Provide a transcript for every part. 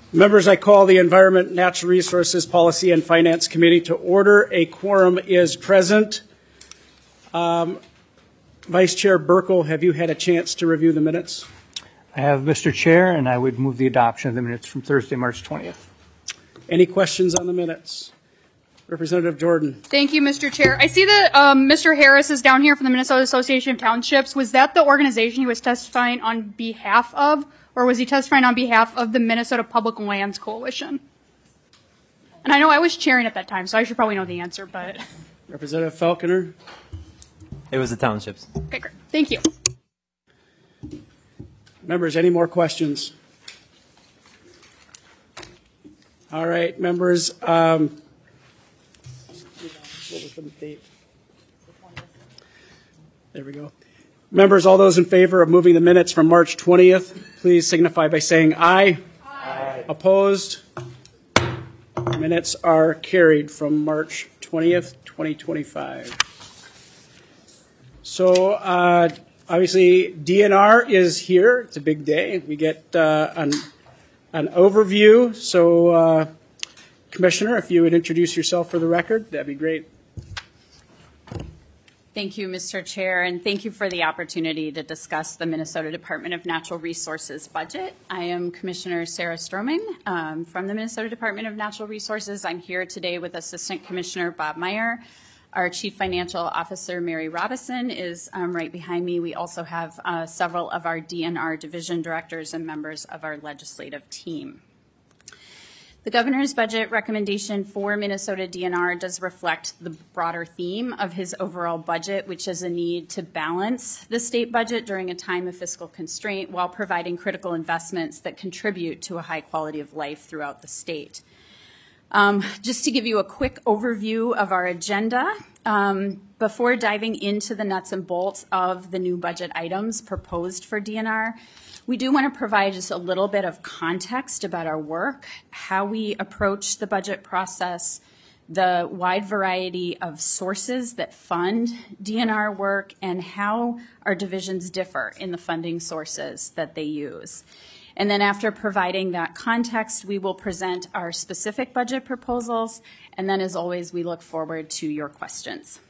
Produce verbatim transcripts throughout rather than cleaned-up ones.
Members, I call the Environment, Natural Resources, Policy, and Finance Committee to order. A quorum is present. Um, Vice Chair Burkle, have you had a chance to review the minutes? I have, Mister Chair, and I would move the adoption of the minutes from Thursday, March twentieth. Any questions on the minutes? Representative Jordan. Thank you, Mister Chair. I see that um, Mister Harris is down here from the Minnesota Association of Townships. Was that the organization he was testifying on behalf of, or was he testifying on behalf of the Minnesota Public Lands Coalition? And I know I was chairing at that time, so I should probably know the answer, but... Representative Falconer. It was the townships. Okay, great. Thank you. Members, any more questions? All right, members. Um, what was the date? There we go. Members, all those in favor of moving the minutes from March twentieth, please signify by saying aye. Aye. Opposed? Minutes are carried from March twentieth, twenty twenty-five. So, uh, obviously, D N R is here. It's a big day. We get uh, an, an overview. So, uh, Commissioner, if you would introduce yourself for the record, that'd be great. Thank you, Mister Chair, and thank you for the opportunity to discuss the Minnesota Department of Natural Resources budget. I am Commissioner Sarah Stroman um, from the Minnesota Department of Natural Resources. I'm here today with Assistant Commissioner Bob Meyer. Our Chief Financial Officer, Mary Robison, is um, right behind me. We also have uh, several of our D N R division directors and members of our legislative team. The governor's budget recommendation for Minnesota D N R does reflect the broader theme of his overall budget, which is a need to balance the state budget during a time of fiscal constraint while providing critical investments that contribute to a high quality of life throughout the state. Um, just to give you a quick overview of our agenda, um, before diving into the nuts and bolts of the new budget items proposed for D N R, we do want to provide just a little bit of context about our work, how we approach the budget process, the wide variety of sources that fund D N R work, and how our divisions differ in the funding sources that they use. And then after providing that context, we will present our specific budget proposals, and then as always, we look forward to your questions.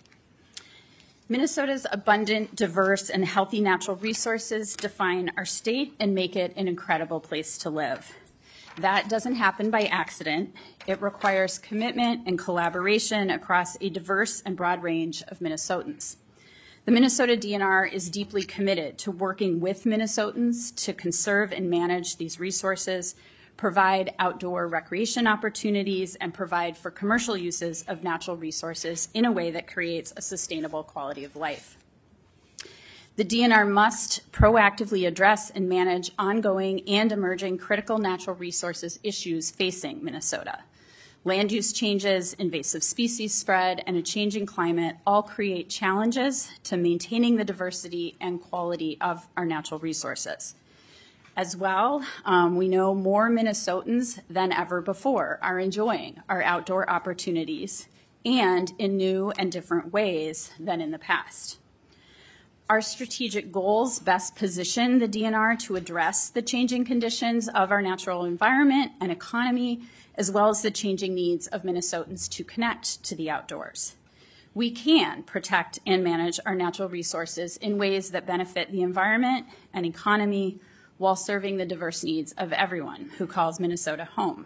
Minnesota's abundant, diverse, and healthy natural resources define our state and make it an incredible place to live. That doesn't happen by accident. It requires commitment and collaboration across a diverse and broad range of Minnesotans. The Minnesota D N R is deeply committed to working with Minnesotans to conserve and manage these resources, provide outdoor recreation opportunities, and provide for commercial uses of natural resources in a way that creates a sustainable quality of life. The D N R must proactively address and manage ongoing and emerging critical natural resources issues facing Minnesota. Land use changes, invasive species spread, and a changing climate all create challenges to maintaining the diversity and quality of our natural resources. As well, um, we know more Minnesotans than ever before are enjoying our outdoor opportunities and in new and different ways than in the past. Our strategic goals best position the D N R to address the changing conditions of our natural environment and economy, as well as the changing needs of Minnesotans to connect to the outdoors. We can protect and manage our natural resources in ways that benefit the environment and economy while serving the diverse needs of everyone who calls Minnesota home.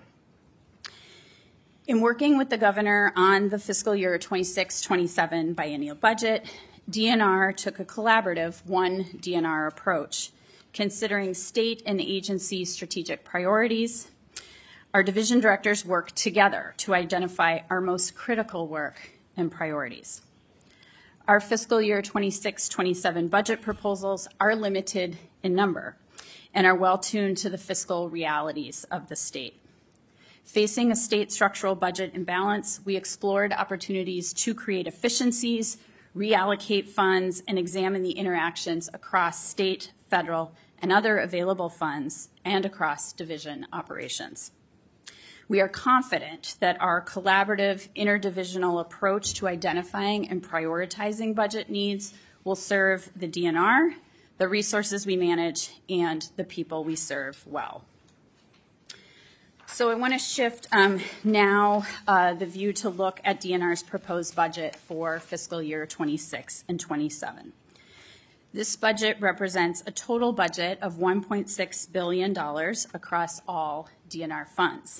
In working with the governor on the fiscal year twenty-six twenty-seven biennial budget, D N R took a collaborative one D N R approach, considering state and agency strategic priorities. Our division directors worked together to identify our most critical work and priorities. Our fiscal year twenty-six twenty-seven budget proposals are limited in number and are well tuned to the fiscal realities of the state. Facing a state structural budget imbalance, we explored opportunities to create efficiencies, reallocate funds, and examine the interactions across state, federal, and other available funds and across division operations. We are confident that our collaborative interdivisional approach to identifying and prioritizing budget needs will serve the D N R, the resources we manage, and the people we serve well. So I want to shift um, now uh, the view to look at D N R's proposed budget for fiscal year twenty-six and twenty-seven. This budget represents a total budget of one point six billion dollars across all D N R funds.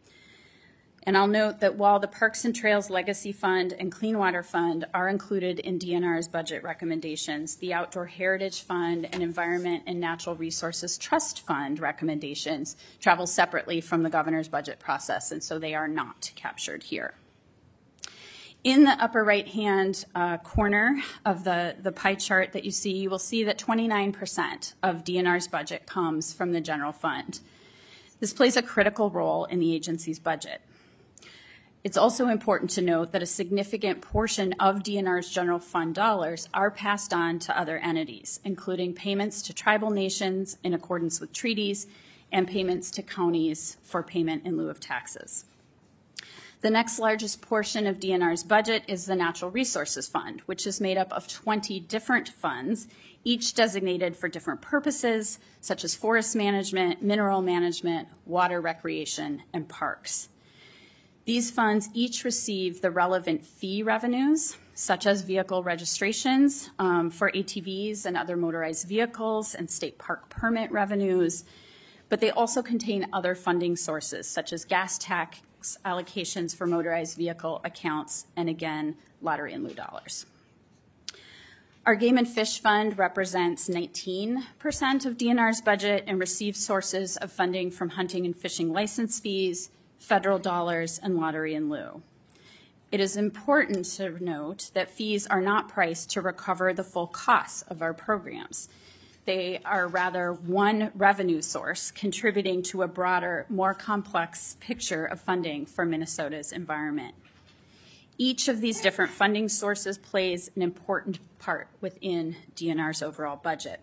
And I'll note that while the Parks and Trails Legacy Fund and Clean Water Fund are included in D N R's budget recommendations, the Outdoor Heritage Fund and Environment and Natural Resources Trust Fund recommendations travel separately from the governor's budget process, and so they are not captured here. In the upper right-hand uh, corner of the, the pie chart that you see, you will see that twenty-nine percent of D N R's budget comes from the general fund. This plays a critical role in the agency's budget. It's also important to note that a significant portion of D N R's general fund dollars are passed on to other entities, including payments to tribal nations in accordance with treaties and payments to counties for payment in lieu of taxes. The next largest portion of D N R's budget is the Natural Resources Fund, which is made up of twenty different funds, each designated for different purposes, such as forest management, mineral management, water recreation, and parks. These funds each receive the relevant fee revenues, such as vehicle registrations um, for A T Vs and other motorized vehicles and state park permit revenues, but they also contain other funding sources, such as gas tax allocations for motorized vehicle accounts, and again, lottery in lieu dollars. Our Game and Fish Fund represents nineteen percent of D N R's budget and receives sources of funding from hunting and fishing license fees, federal dollars, and lottery in lieu. It is important to note that fees are not priced to recover the full costs of our programs. They are rather one revenue source contributing to a broader, more complex picture of funding for Minnesota's environment. Each of these different funding sources plays an important part within D N R's overall budget.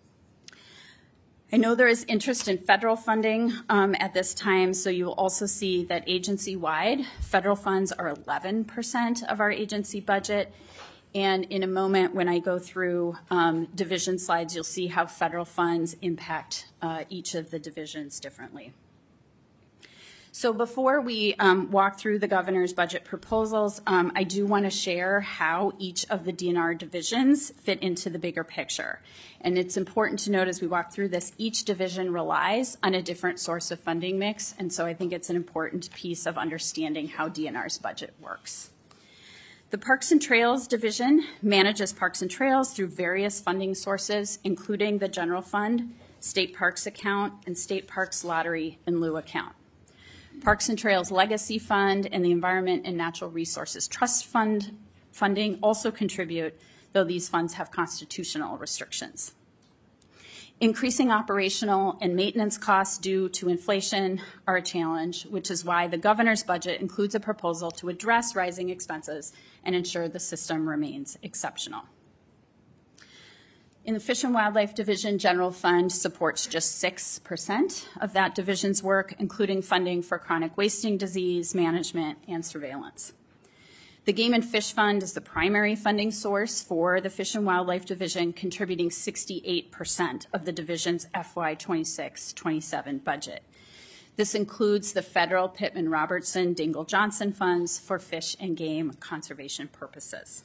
I know there is interest in federal funding um, at this time, so you will also see that agency-wide, federal funds are eleven percent of our agency budget. And in a moment, when I go through um, division slides, you'll see how federal funds impact uh, each of the divisions differently. So before we um, walk through the governor's budget proposals, um, I do want to share how each of the D N R divisions fit into the bigger picture. And it's important to note as we walk through this, each division relies on a different source of funding mix, and so I think it's an important piece of understanding how D N R's budget works. The Parks and Trails Division manages parks and trails through various funding sources, including the general fund, state parks account, and state parks lottery in lieu account. Parks and Trails Legacy Fund and the Environment and Natural Resources Trust Fund funding also contribute, though these funds have constitutional restrictions. Increasing operational and maintenance costs due to inflation are a challenge, which is why the governor's budget includes a proposal to address rising expenses and ensure the system remains exceptional. In the Fish and Wildlife Division, General Fund supports just six percent of that division's work, including funding for chronic wasting disease management and surveillance. The Game and Fish Fund is the primary funding source for the Fish and Wildlife Division, contributing sixty-eight percent of the division's F Y twenty-six twenty-seven budget. This includes the federal Pittman-Robertson Dingell-Johnson funds for fish and game conservation purposes.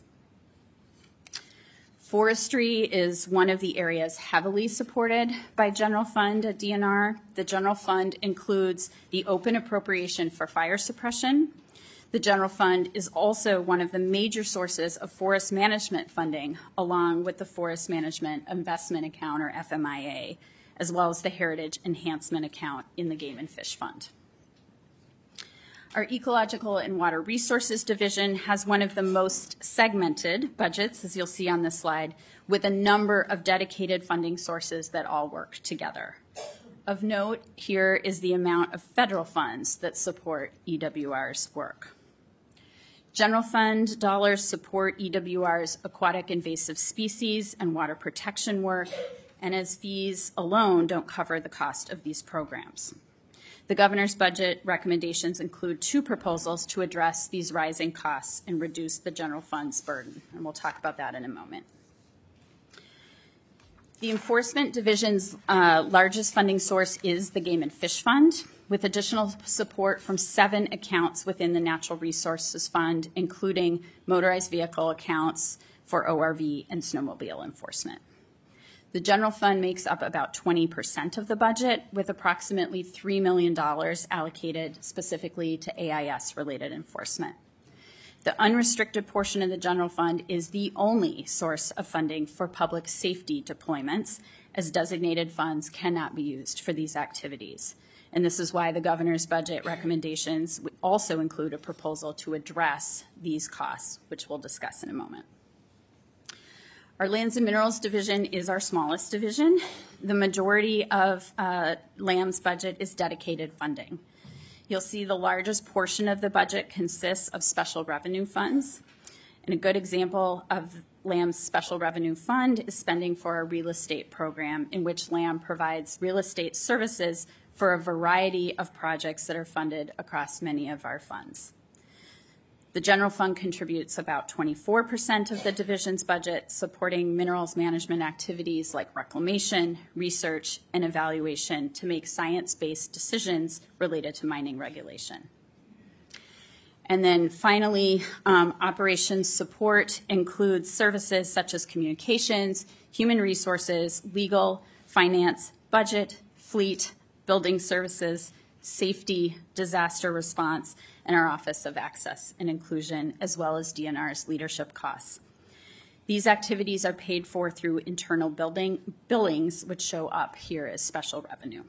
Forestry is one of the areas heavily supported by General Fund at D N R. The General Fund includes the open appropriation for fire suppression. The General Fund is also one of the major sources of forest management funding, along with the Forest Management Investment Account, or F M I A, as well as the Heritage Enhancement Account in the Game and Fish Fund. Our Ecological and Water Resources Division has one of the most segmented budgets, as you'll see on this slide, with a number of dedicated funding sources that all work together. Of note here is the amount of federal funds that support E W R's work. General Fund dollars support E W R's aquatic invasive species and water protection work, and as fees alone don't cover the cost of these programs. The governor's budget recommendations include two proposals to address these rising costs and reduce the general fund's burden, and we'll talk about that in a moment. The Enforcement Division's uh, largest funding source is the Game and Fish Fund. with additional support from seven accounts within the Natural Resources Fund, including motorized vehicle accounts for O R V and snowmobile enforcement. The general fund makes up about twenty percent of the budget, with approximately three million dollars allocated specifically to A I S-related enforcement. The unrestricted portion of the general fund is the only source of funding for public safety deployments, as designated funds cannot be used for these activities. And this is why the governor's budget recommendations also include a proposal to address these costs, which we'll discuss in a moment. Our Lands and Minerals Division is our smallest division. The majority of uh, LAM's budget is dedicated funding. You'll see the largest portion of the budget consists of special revenue funds. And a good example of LAM's special revenue fund is spending for a real estate program in which LAM provides real estate services for a variety of projects that are funded across many of our funds. The general fund contributes about twenty-four percent of the division's budget, supporting minerals management activities like reclamation, research, and evaluation to make science-based decisions related to mining regulation. And then finally, um, operations support includes services such as communications, human resources, legal, finance, budget, fleet, building services, safety, disaster response, and our Office of Access and Inclusion, as well as D N R's leadership costs. These activities are paid for through internal building, billings, which show up here as special revenue.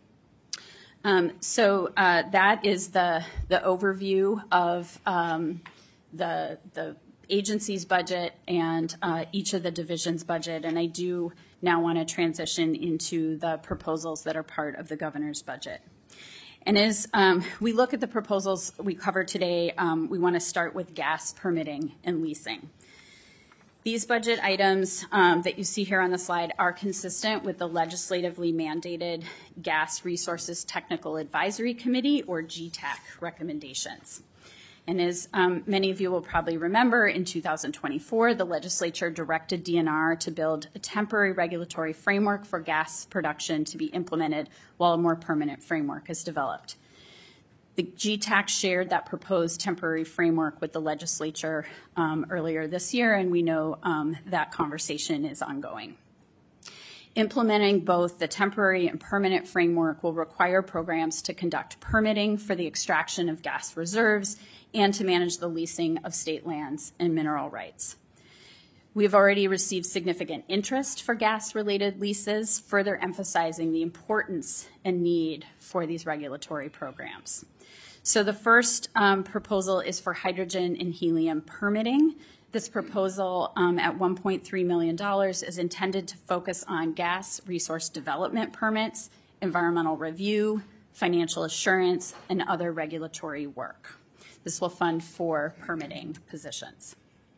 Um, so uh, that is the, the overview of um, the, the agency's budget and uh, each of the divisions' budget, and I do now want to transition into the proposals that are part of the governor's budget. And as um, we look at the proposals we covered today, um, we want to start with gas permitting and leasing. These budget items um, that you see here on the slide are consistent with the legislatively mandated Gas Resources Technical Advisory Committee, or G T A C, recommendations. And as um, many of you will probably remember, in two thousand twenty-four, the legislature directed D N R to build a temporary regulatory framework for gas production to be implemented while a more permanent framework is developed. The G T A C shared that proposed temporary framework with the legislature um, earlier this year, and we know um, that conversation is ongoing. Implementing both the temporary and permanent framework will require programs to conduct permitting for the extraction of gas reserves and to manage the leasing of state lands and mineral rights. We have already received significant interest for gas-related leases, further emphasizing the importance and need for these regulatory programs. So the first um, proposal is for hydrogen and helium permitting. This proposal um, at one point three million dollars is intended to focus on gas resource development permits, environmental review, financial assurance, and other regulatory work. This will fund four permitting positions.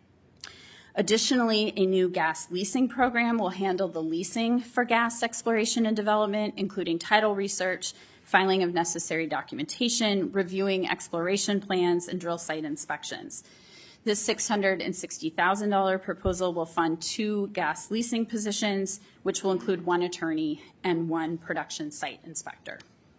Additionally, a new gas leasing program will handle the leasing for gas exploration and development, including title research, filing of necessary documentation, reviewing exploration plans, and drill site inspections. This six hundred sixty thousand dollars proposal will fund two gas leasing positions, which will include one attorney and one production site inspector.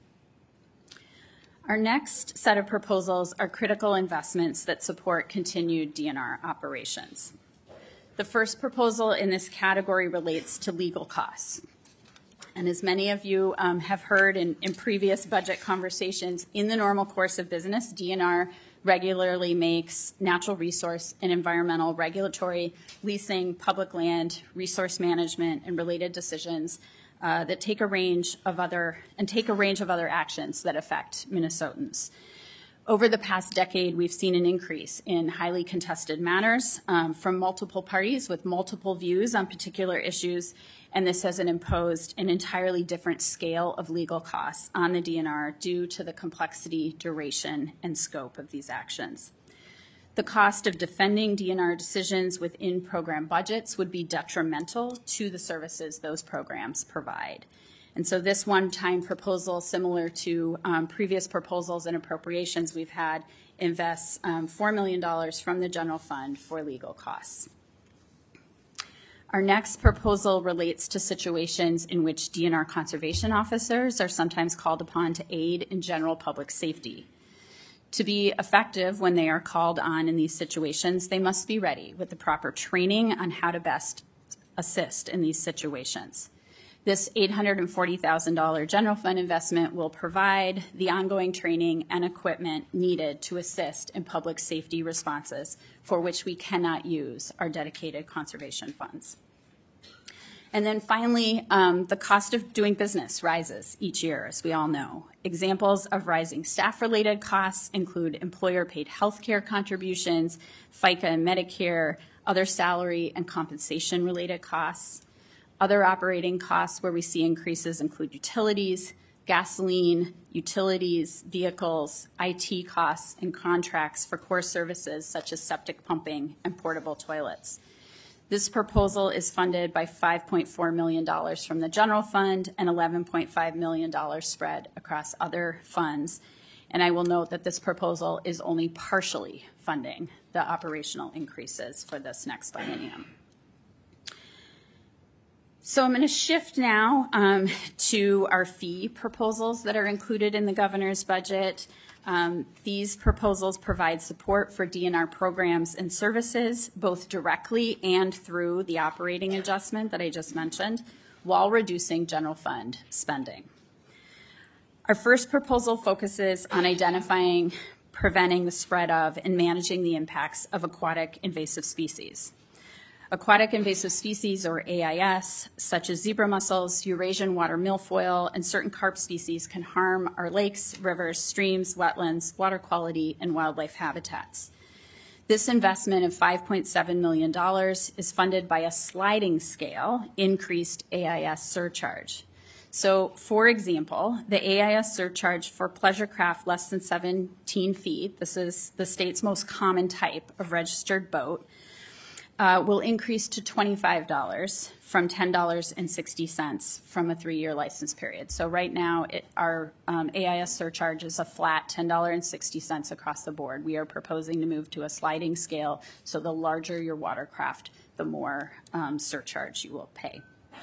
Our next set of proposals are critical investments that support continued D N R operations. The first proposal in this category relates to legal costs. And as many of you um, have heard in, in previous budget conversations, in the normal course of business, D N R regularly makes natural resource and environmental regulatory, leasing, public land, resource management, and related decisions uh, that take a range of other and take a range of other actions that affect Minnesotans. Over the past decade, we've seen an increase in highly contested matters um, from multiple parties with multiple views on particular issues, and this has imposed an entirely different scale of legal costs on the D N R due to the complexity, duration, and scope of these actions. The cost of defending D N R decisions within program budgets would be detrimental to the services those programs provide. And so this one-time proposal, similar to um, previous proposals and appropriations we've had, invests um, four million dollars from the general fund for legal costs. Our next proposal relates to situations in which D N R conservation officers are sometimes called upon to aid in general public safety. To be effective when they are called on in these situations, they must be ready with the proper training on how to best assist in these situations. This eight hundred forty thousand dollars general fund investment will provide the ongoing training and equipment needed to assist in public safety responses for which we cannot use our dedicated conservation funds. And then finally, um, the cost of doing business rises each year, as we all know. Examples of rising staff-related costs include employer-paid health care contributions, FICA and Medicare, other salary and compensation-related costs. Other operating costs where we see increases include utilities, gasoline, utilities, vehicles, I T costs, and contracts for core services such as septic pumping and portable toilets. This proposal is funded by five point four million dollars from the general fund and eleven point five million dollars spread across other funds. And I will note that this proposal is only partially funding the operational increases for this next biennium. So I'm going to shift now um, to our fee proposals that are included in the governor's budget. Um, these proposals provide support for D N R programs and services, both directly and through the operating adjustment that I just mentioned, while reducing general fund spending. Our first proposal focuses on identifying, preventing the spread of, and managing the impacts of aquatic invasive species. Aquatic invasive species, or A I S, such as zebra mussels, Eurasian water milfoil, and certain carp species can harm our lakes, rivers, streams, wetlands, water quality, and wildlife habitats. This investment of five point seven million dollars is funded by a sliding scale increased A I S surcharge. So, for example, the A I S surcharge for pleasure craft less than seventeen feet, this is the state's most common type of registered boat, Uh, will increase to twenty-five dollars from ten dollars and sixty cents from a three-year license period. So right now, it, our um, A I S surcharge is a flat ten dollars and sixty cents across the board. We are proposing to move to a sliding scale, so the larger your watercraft, the more um, surcharge you will pay.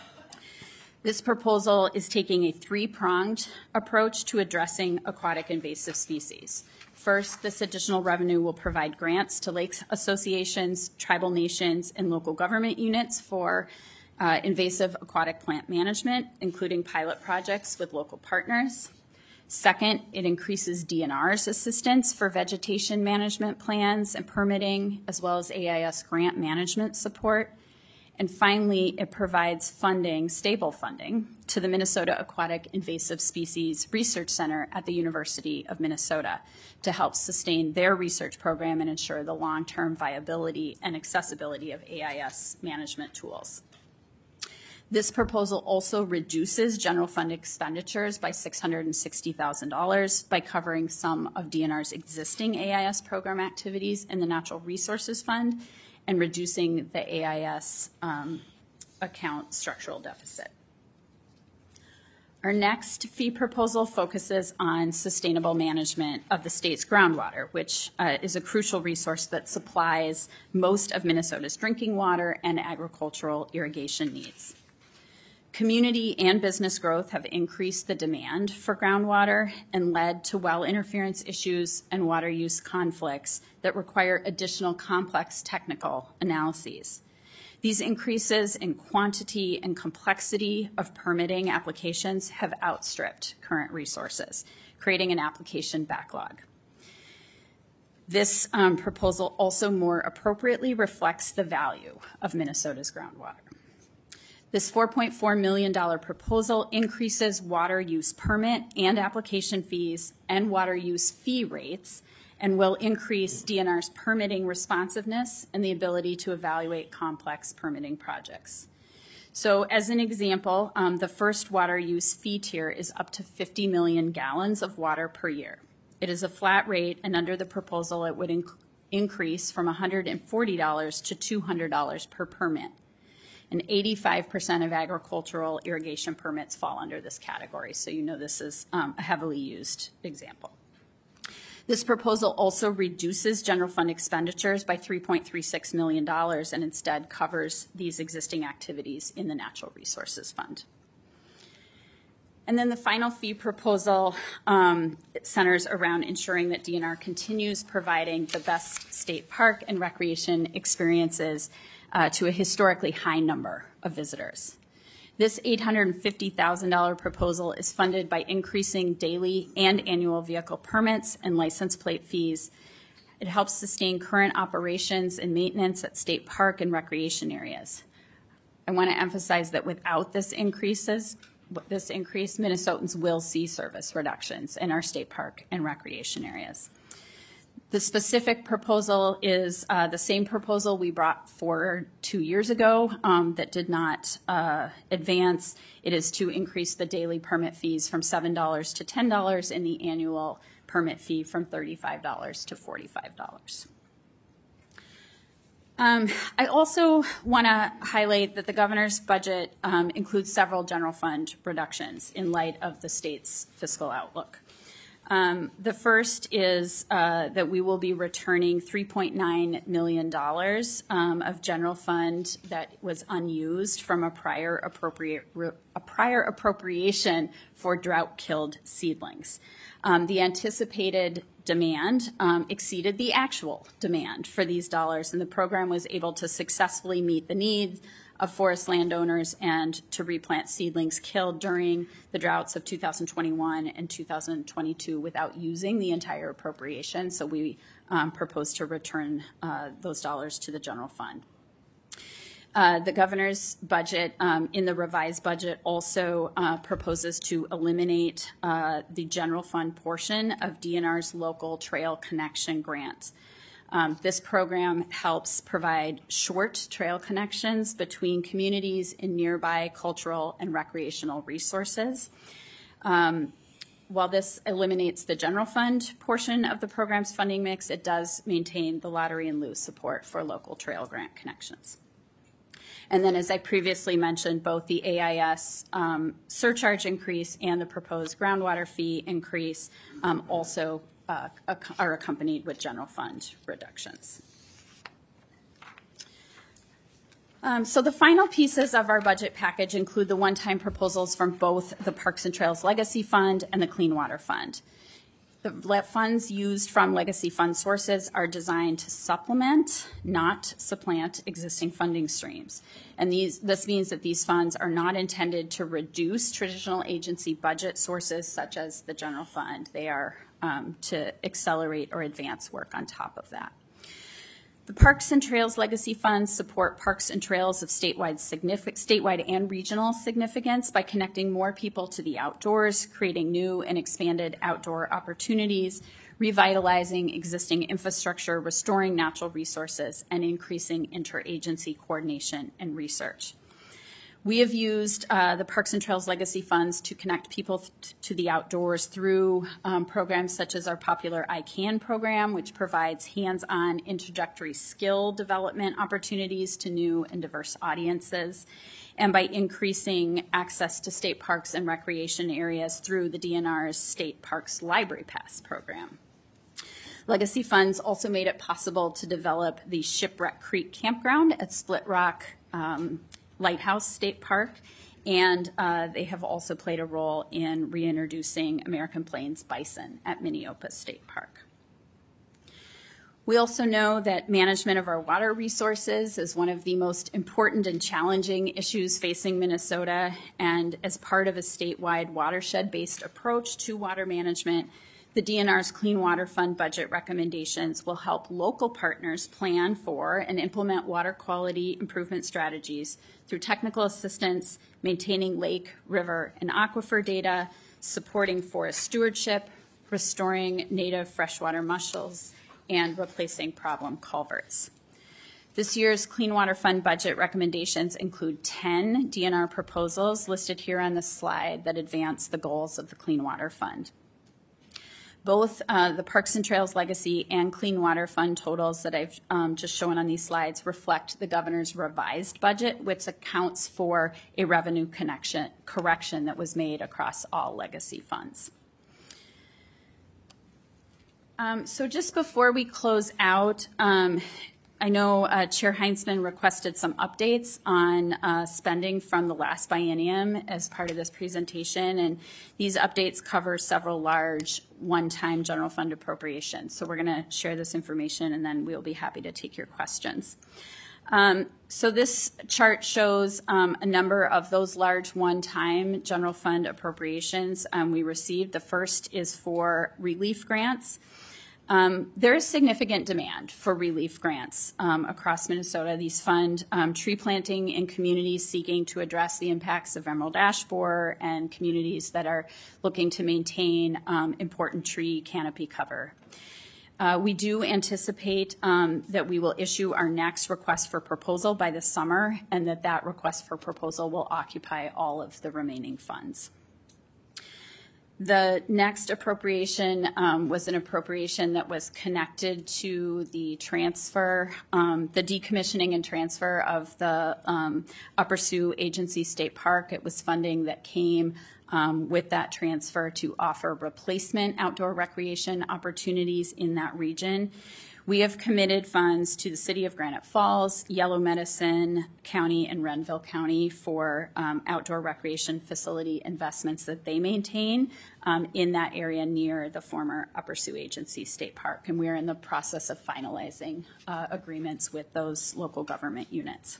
This proposal is taking a three-pronged approach to addressing aquatic invasive species. First, this additional revenue will provide grants to lake associations, tribal nations, and local government units for uh, invasive aquatic plant management, including pilot projects with local partners. Second, it increases D N R's assistance for vegetation management plans and permitting, as well as A I S grant management support. And finally, it provides funding, stable funding, to the Minnesota Aquatic Invasive Species Research Center at the University of Minnesota to help sustain their research program and ensure the long-term viability and accessibility of A I S management tools. This proposal also reduces general fund expenditures by six hundred sixty thousand dollars by covering some of D N R's existing A I S program activities in the Natural Resources Fund and reducing the A I S um, account structural deficit. Our next fee proposal focuses on sustainable management of the state's groundwater, which uh, is a crucial resource that supplies most of Minnesota's drinking water and agricultural irrigation needs. Community and business growth have increased the demand for groundwater and led to well interference issues and water use conflicts that require additional complex technical analyses. These increases in quantity and complexity of permitting applications have outstripped current resources, creating an application backlog. This um, proposal also more appropriately reflects the value of Minnesota's groundwater. This four point four million dollars proposal increases water use permit and application fees and water use fee rates and will increase D N R's permitting responsiveness and the ability to evaluate complex permitting projects. So as an example, um, the first water use fee tier is up to fifty million gallons of water per year. It is a flat rate, and under the proposal, it would inc- increase from one hundred forty dollars to two hundred dollars per permit. And eighty-five percent of agricultural irrigation permits fall under this category, so you know this is um, a heavily used example. This proposal also reduces general fund expenditures by three point three six million dollars and instead covers these existing activities in the Natural Resources Fund. And then the final fee proposal um, centers around ensuring that D N R continues providing the best state park and recreation experiences uh, to a historically high number of visitors. This eight hundred fifty thousand dollars proposal is funded by increasing daily and annual vehicle permits and license plate fees. It helps sustain current operations and maintenance at state park and recreation areas. I want to emphasize that without this increases, this increase, Minnesotans will see service reductions in our state park and recreation areas. The specific proposal is uh, the same proposal we brought forward two years ago um, that did not uh, advance. It is to increase the daily permit fees from seven dollars to ten dollars and the annual permit fee from thirty-five dollars to forty-five dollars. Um, I also want to highlight that the governor's budget um, includes several general fund reductions in light of the state's fiscal outlook. Um, the first is uh, that we will be returning three point nine million dollars um, of general fund that was unused from a prior appropriate a prior appropriation for drought-killed seedlings. Um, the anticipated demand um, exceeded the actual demand for these dollars, and the program was able to successfully meet the needs of forest landowners and to replant seedlings killed during the droughts of two thousand twenty-one and two thousand twenty-two without using the entire appropriation. So we um, propose to return uh, those dollars to the general fund. Uh, the governor's budget, um, in the revised budget, also uh, proposes to eliminate uh, the general fund portion of D N R's local trail connection grants. Um, this program helps provide short trail connections between communities in nearby cultural and recreational resources. Um, while this eliminates the general fund portion of the program's funding mix, it does maintain the lottery and loose support for local trail grant connections. And then, as I previously mentioned, both the A I S um, surcharge increase and the proposed groundwater fee increase um, also uh, are accompanied with general fund reductions. Um, so the final pieces of our budget package include the one-time proposals from both the Parks and Trails Legacy Fund and the Clean Water Fund. The funds used from legacy fund sources are designed to supplement, not supplant, existing funding streams. And these, this means that these funds are not intended to reduce traditional agency budget sources such as the general fund. They are um, to accelerate or advance work on top of that. The Parks and Trails Legacy Funds support parks and trails of statewide, statewide and regional significance by connecting more people to the outdoors, creating new and expanded outdoor opportunities, revitalizing existing infrastructure, restoring natural resources, and increasing interagency coordination and research. We have used uh, the Parks and Trails Legacy Funds to connect people th- to the outdoors through um, programs such as our popular I CAN program, which provides hands-on introductory skill development opportunities to new and diverse audiences, and by increasing access to state parks and recreation areas through the D N R's State Parks Library Pass program. Legacy Funds also made it possible to develop the Shipwreck Creek Campground at Split Rock um, Lighthouse State Park, and uh, they have also played a role in reintroducing American Plains bison at Minneopa State Park. We also know that management of our water resources is one of the most important and challenging issues facing Minnesota, and as part of a statewide watershed-based approach to water management, the D N R's Clean Water Fund budget recommendations will help local partners plan for and implement water quality improvement strategies through technical assistance, maintaining lake, river, and aquifer data, supporting forest stewardship, restoring native freshwater mussels, and replacing problem culverts. This year's Clean Water Fund budget recommendations include ten D N R proposals listed here on the slide that advance the goals of the Clean Water Fund. Both uh, the Parks and Trails Legacy and Clean Water Fund totals that I've um, just shown on these slides reflect the governor's revised budget, which accounts for a revenue connection, correction that was made across all legacy funds. Um, so just before we close out, um, I know uh, Chair Heinzman requested some updates on uh, spending from the last biennium as part of this presentation, and these updates cover several large one-time general fund appropriations. So we're going to share this information, and then we'll be happy to take your questions. Um, so this chart shows um, a number of those large one-time general fund appropriations um, we received. The first is for relief grants. Um, there is significant demand for relief grants um, across Minnesota. These fund um, tree planting in communities seeking to address the impacts of emerald ash borer and communities that are looking to maintain um, important tree canopy cover. Uh, we do anticipate um, that we will issue our next request for proposal by the summer, and that that request for proposal will occupy all of the remaining funds. The next appropriation um, was an appropriation that was connected to the transfer, um, the decommissioning and transfer of the um, Upper Sioux Agency State Park. It was funding that came um, with that transfer to offer replacement outdoor recreation opportunities in that region. We have committed funds to the City of Granite Falls, Yellow Medicine County, and Renville County for um, outdoor recreation facility investments that they maintain um, in that area near the former Upper Sioux Agency State Park. And we are in the process of finalizing uh, agreements with those local government units.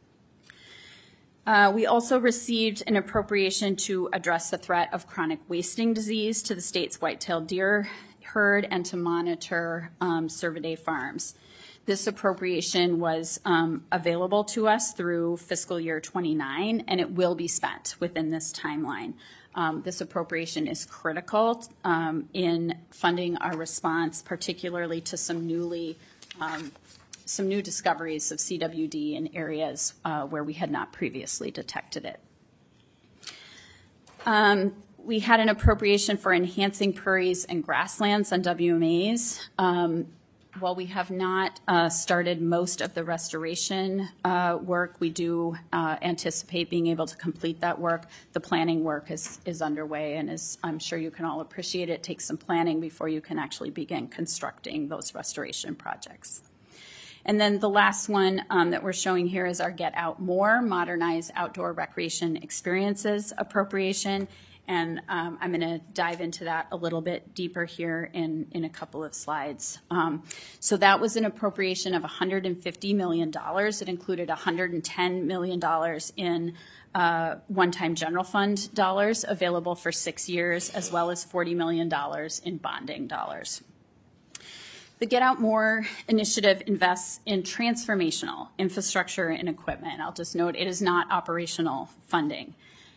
Uh, we also received an appropriation to address the threat of chronic wasting disease to the state's white-tailed deer herd and to monitor um, cervidae farms. This appropriation was um, available to us through fiscal year twenty-nine, and it will be spent within this timeline. Um, this appropriation is critical um, in funding our response, particularly to some newly um, some new discoveries of C W D in areas uh, where we had not previously detected it. Um, We had an appropriation for enhancing prairies and grasslands on W M As. Um, while we have not uh, started most of the restoration uh, work, we do uh, anticipate being able to complete that work. The planning work is, is underway, and as I'm sure you can all appreciate, it takes some planning before you can actually begin constructing those restoration projects. And then the last one um, that we're showing here is our Get Out More, Modernize Outdoor Recreation Experiences appropriation. And um, I'm going to dive into that a little bit deeper here in, in a couple of slides. Um, so that was an appropriation of one hundred fifty million dollars. It included one hundred ten million dollars in uh, one-time general fund dollars available for six years, as well as forty million dollars in bonding dollars. The Get Out More initiative invests in transformational infrastructure and equipment. I'll just note it is not operational funding.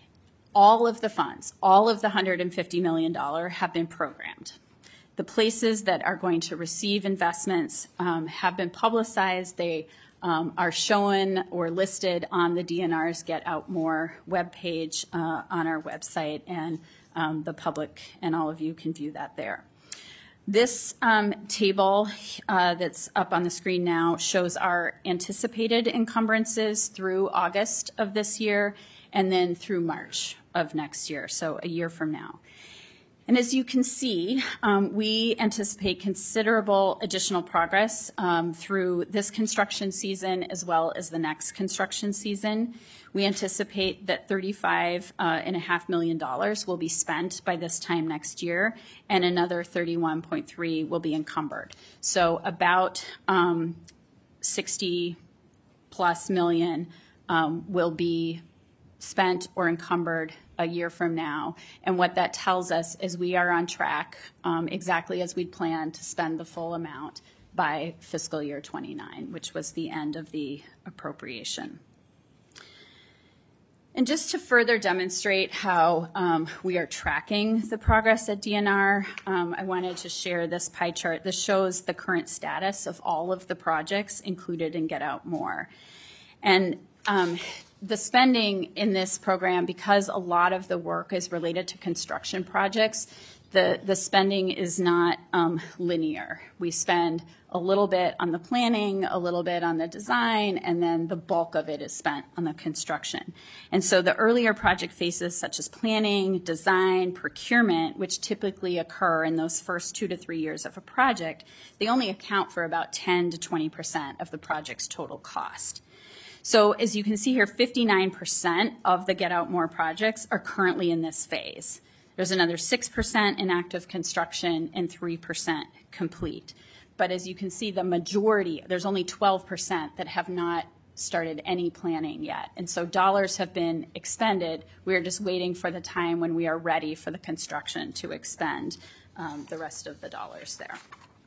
All of the funds, all of the one hundred fifty million dollars have been programmed. The places that are going to receive investments um, have been publicized. They um, are shown or listed on the D N R's Get Out More webpage uh, on our website, and um, the public and all of you can view that there. This um, table uh, that's up on the screen now shows our anticipated encumbrances through August of this year and then through March of next year, so a year from now. And as you can see, um, we anticipate considerable additional progress um, through this construction season as well as the next construction season. We anticipate that thirty-five point five million dollars will be spent by this time next year, and another thirty-one point three will be encumbered. So about um, sixty plus million um, will be spent or encumbered a year from now. And what that tells us is we are on track um, exactly as we'd planned to spend the full amount by fiscal year twenty-nine, which was the end of the appropriation. And just to further demonstrate how um, we are tracking the progress at D N R, um, I wanted to share this pie chart. This shows the current status of all of the projects included in Get Out More. And um, the spending in this program, because a lot of the work is related to construction projects, The, the spending is not um, linear. We spend a little bit on the planning, a little bit on the design, and then the bulk of it is spent on the construction. And so the earlier project phases, such as planning, design, procurement, which typically occur in those first two to three years of a project, they only account for about ten to twenty percent of the project's total cost. So as you can see here, fifty-nine percent of the Get Out More projects are currently in this phase. There's another six percent in active construction and three percent complete. But as you can see, the majority, there's only twelve percent that have not started any planning yet. And so dollars have been expended. We are just waiting for the time when we are ready for the construction to expend um, the rest of the dollars there.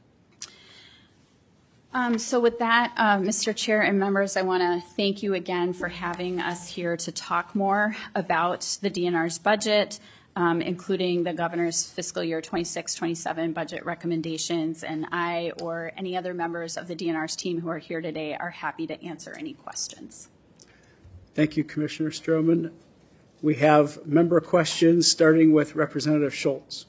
Um, so with that, uh, Mister Chair and members, I want to thank you again for having us here to talk more about the D N R's budget, um, including the governor's fiscal year twenty-six twenty-seven budget recommendations. And I or any other members of the D N R's team who are here today are happy to answer any questions. Thank you, Commissioner Stroman. We have member questions, starting with Representative Schultz.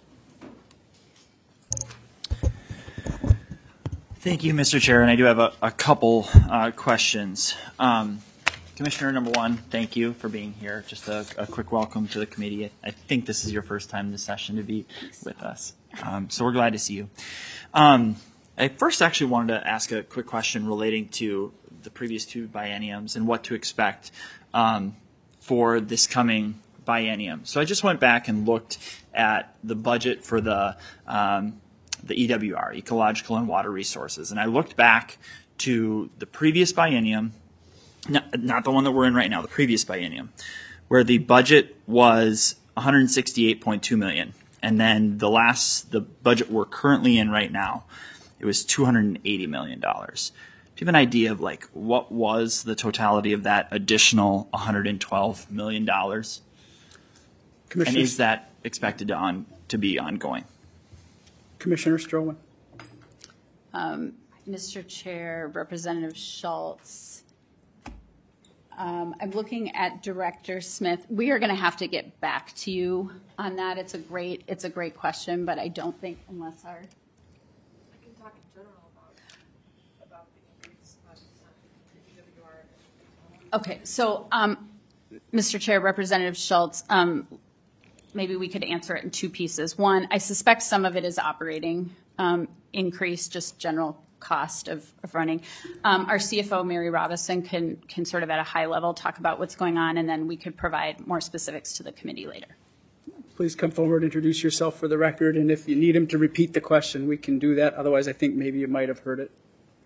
Thank you, Mister Chair, and I do have a, a couple uh, questions. Um, Commissioner number one, thank you for being here. Just a, a quick welcome to the committee. I, I think this is your first time in this session to be with us, um, so we're glad to see you. Um, I first actually wanted to ask a quick question relating to the previous two bienniums and what to expect um, for this coming biennium. So I just went back and looked at the budget for the um, the E W R, Ecological and Water Resources. And I looked back to the previous biennium, not, not the one that we're in right now, the previous biennium, where the budget was one hundred sixty-eight point two million dollars. And then the last, the budget we're currently in right now, it was two hundred eighty million dollars. Do you have an idea of like what was the totality of that additional one hundred twelve million dollars? And is that expected to on to be ongoing? Commissioner Stroman. Um, Mister Chair, Representative Schultz, um, I'm looking at Director Smith. We are going to have to get back to you on that. It's a great, it's a great question, but I don't think unless our. I can talk in general about about the increase of E W R. Okay, so um, Mister Chair, Representative Schultz. Um, Maybe we could answer it in two pieces. One, I suspect some of it is operating um, increase, just general cost of, of running. Um, our C F O, Mary Robison, can can sort of at a high level talk about what's going on, and then we could provide more specifics to the committee later. Please come forward, introduce yourself for the record, and if you need him to repeat the question, we can do that. Otherwise, I think maybe you might have heard it.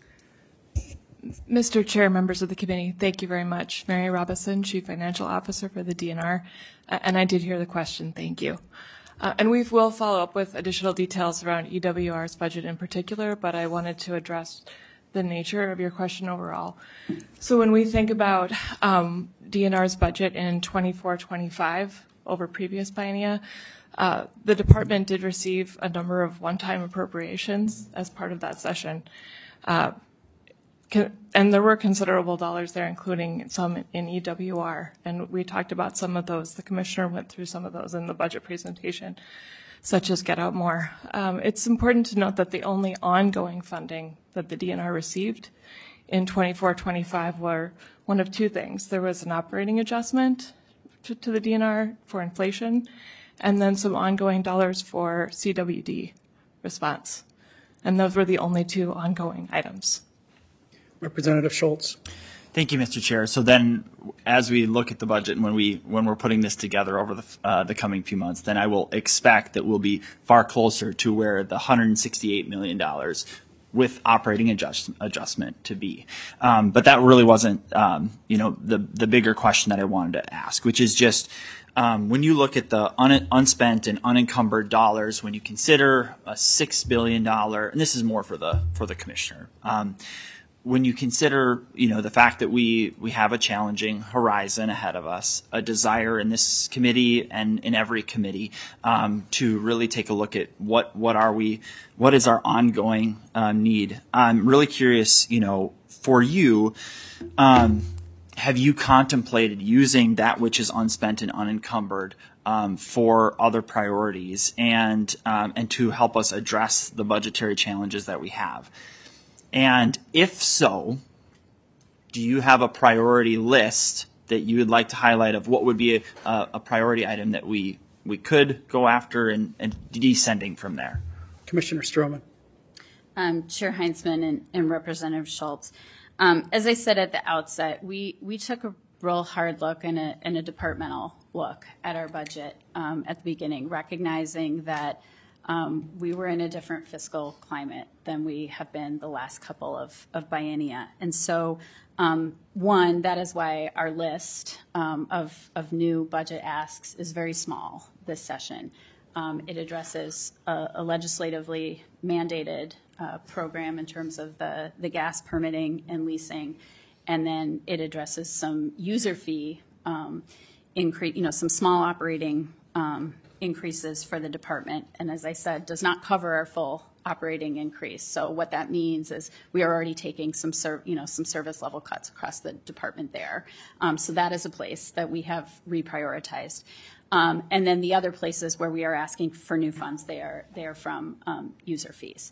Mister Chair, members of the committee, thank you very much. Mary Robison, Chief Financial Officer for the D N R, uh, and I did hear the question. Thank you. Uh, and we will follow up with additional details around E W R's budget in particular, but I wanted to address the nature of your question overall. So when we think about um, D N R's budget in twenty-four twenty-five over previous biennia, uh, the department did receive a number of one-time appropriations as part of that session. Uh, And there were considerable dollars there, including some in E W R. And we talked about some of those. The commissioner went through some of those in the budget presentation, such as Get Out More. Um, it's important to note that the only ongoing funding that the D N R received in twenty-four twenty-five were one of two things. There was an operating adjustment to, to the D N R for inflation, and then some ongoing dollars for C W D response. And those were the only two ongoing items. Representative Schultz. Thank you, Mister Chair. So then, as we look at the budget and when we when we're putting this together over the uh, the coming few months, then I will expect that we'll be far closer to where the one hundred sixty-eight million dollars with operating adjust, adjustment to be. Um, but that really wasn't, um, you know, the the bigger question that I wanted to ask, which is just um, when you look at the un, unspent and unencumbered dollars, when you consider a six billion dollars, and this is more for the for the commissioner. Um, When you consider, you know, the fact that we, we have a challenging horizon ahead of us, a desire in this committee and in every committee um, to really take a look at what, what are we, what is our ongoing uh, need. I'm really curious, you know, for you, um, have you contemplated using that which is unspent and unencumbered um, for other priorities and um, and to help us address the budgetary challenges that we have? And if so, do you have a priority list that you would like to highlight of what would be a, a priority item that we we could go after and, and descending from there? Commissioner Stroman. Um, Chair Heinzman and, and Representative Schultz. Um, as I said at the outset, we, we took a real hard look and a, and a departmental look at our budget um, at the beginning, recognizing that um, we were in a different fiscal climate than we have been the last couple of, of biennia. And so, um, one, that is why our list um, of, of new budget asks is very small this session. Um, it addresses a, a legislatively mandated uh, program in terms of the, the gas permitting and leasing, and then it addresses some user fee um, increase, you know, some small operating um, increases for the department, and as I said, does not cover our full operating increase. So what that means is we are already taking some, serv- you know, some service level cuts across the department there. Um, so that is a place that we have reprioritized. Um, and then the other places where we are asking for new funds, they are, they are from um, user fees.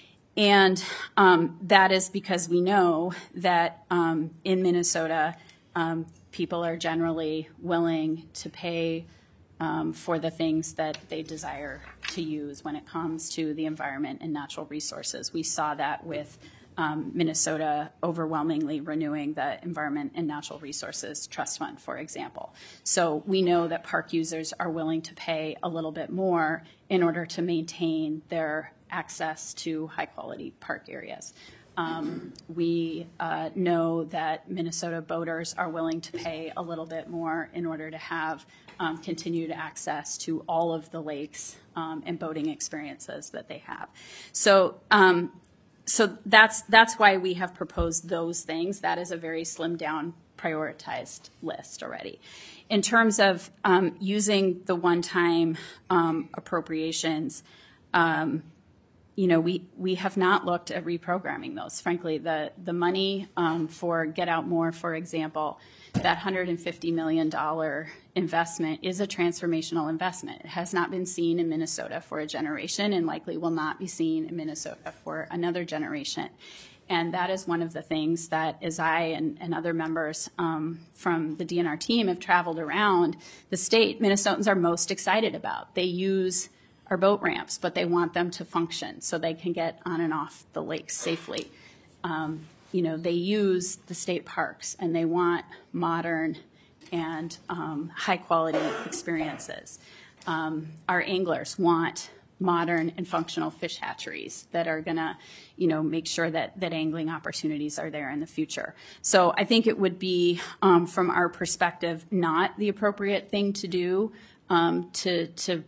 And um, that is because we know that um, in Minnesota, um, people are generally willing to pay um, for the things that they desire to use when it comes to the environment and natural resources. We saw that with Um, Minnesota overwhelmingly renewing the Environment and Natural Resources Trust Fund, for example. So we know that park users are willing to pay a little bit more in order to maintain their access to high-quality park areas. Um, we uh, know that Minnesota boaters are willing to pay a little bit more in order to have um, continued access to all of the lakes um, and boating experiences that they have. So um, So that's that's why we have proposed those things. That is a very slimmed down, prioritized list already. In terms of um, using the one-time um, appropriations, um, you know, we we have not looked at reprogramming those. Frankly, the the money um, for Get Out More, for example, that one hundred fifty million dollars investment is a transformational investment. It has not been seen in Minnesota for a generation and likely will not be seen in Minnesota for another generation. And that is one of the things that, as I and, and other members um, from the D N R team have traveled around the state, Minnesotans are most excited about. They use our boat ramps, but they want them to function so they can get on and off the lakes safely. Um, you know, they use the state parks and they want modern and um, high-quality experiences. Um, our anglers want modern and functional fish hatcheries that are going to, you know, make sure that, that angling opportunities are there in the future. So I think it would be, um, from our perspective, not the appropriate thing to do um, to, to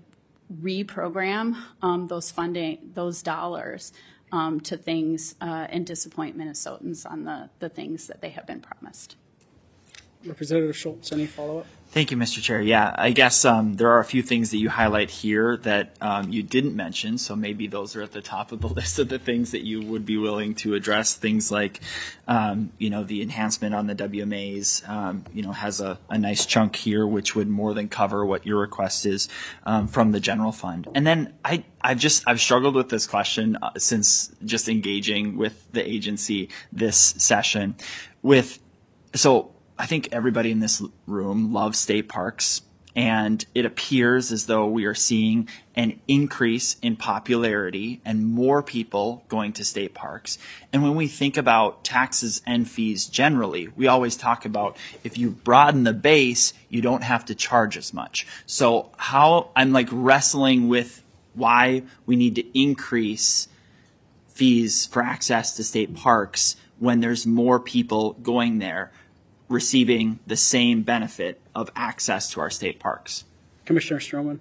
reprogram um, those funding, those dollars um, to things uh, and disappoint Minnesotans on the, the things that they have been promised. Representative Schultz, any follow-up? Thank you, Mister Chair. Yeah, I guess um, there are a few things that you highlight here that um, you didn't mention, so maybe those are at the top of the list of the things that you would be willing to address. Things like, um, you know, the enhancement on the W M As, um, you know, has a, a nice chunk here, which would more than cover what your request is um, from the general fund. And then I, I've just I've struggled with this question uh, since just engaging with the agency this session. With so. I think everybody in this room loves state parks, and it appears as though we are seeing an increase in popularity and more people going to state parks. And when we think about taxes and fees generally, we always talk about if you broaden the base, you don't have to charge as much. So how I'm like wrestling with why we need to increase fees for access to state parks when there's more people going there, receiving the same benefit of access to our state parks. Commissioner Stroman.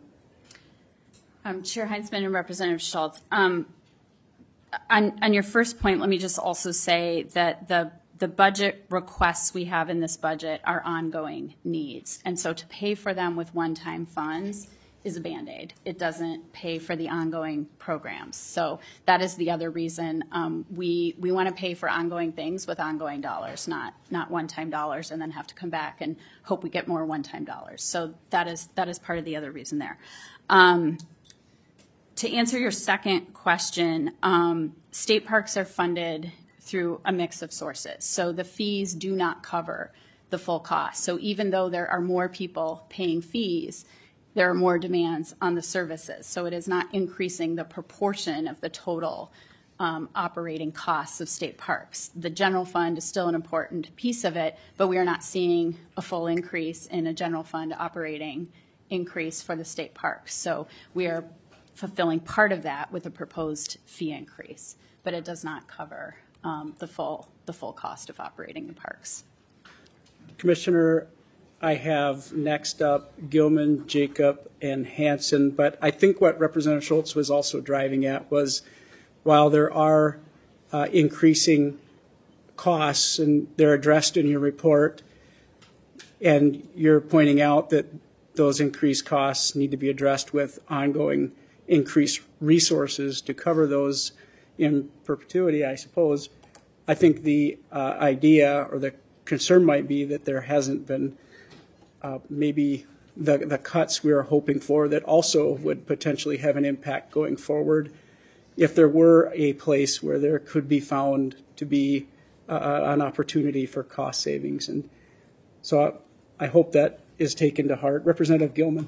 Um, Chair Heinzman and Representative Schultz, um, on, on your first point, let me just also say that the the budget requests we have in this budget are ongoing needs. And so to pay for them with one-time funds is a Band-Aid. It doesn't pay for the ongoing programs. So that is the other reason um, we we want to pay for ongoing things with ongoing dollars, not not one-time dollars, and then have to come back and hope we get more one-time dollars. So that is that is part of the other reason there. Um, to answer your second question, um, state parks are funded through a mix of sources. So the fees do not cover the full cost. So even though there are more people paying fees, there are more demands on the services. So it is not increasing the proportion of the total um, operating costs of state parks. The general fund is still an important piece of it, but we are not seeing a full increase in a general fund operating increase for the state parks. So we are fulfilling part of that with a proposed fee increase, but it does not cover um, the full the full cost of operating the parks. Commissioner, I have next up Gilman, Jacob, and Hansen, but I think what Representative Schultz was also driving at was while there are uh, increasing costs, and they're addressed in your report, and you're pointing out that those increased costs need to be addressed with ongoing increased resources to cover those in perpetuity, I suppose. I think the uh, idea or the concern might be that there hasn't been uh, maybe the, the cuts we were hoping for that also would potentially have an impact going forward if there were a place where there could be found to be uh, an opportunity for cost savings. And so I, I hope that is taken to heart. Representative Gilman.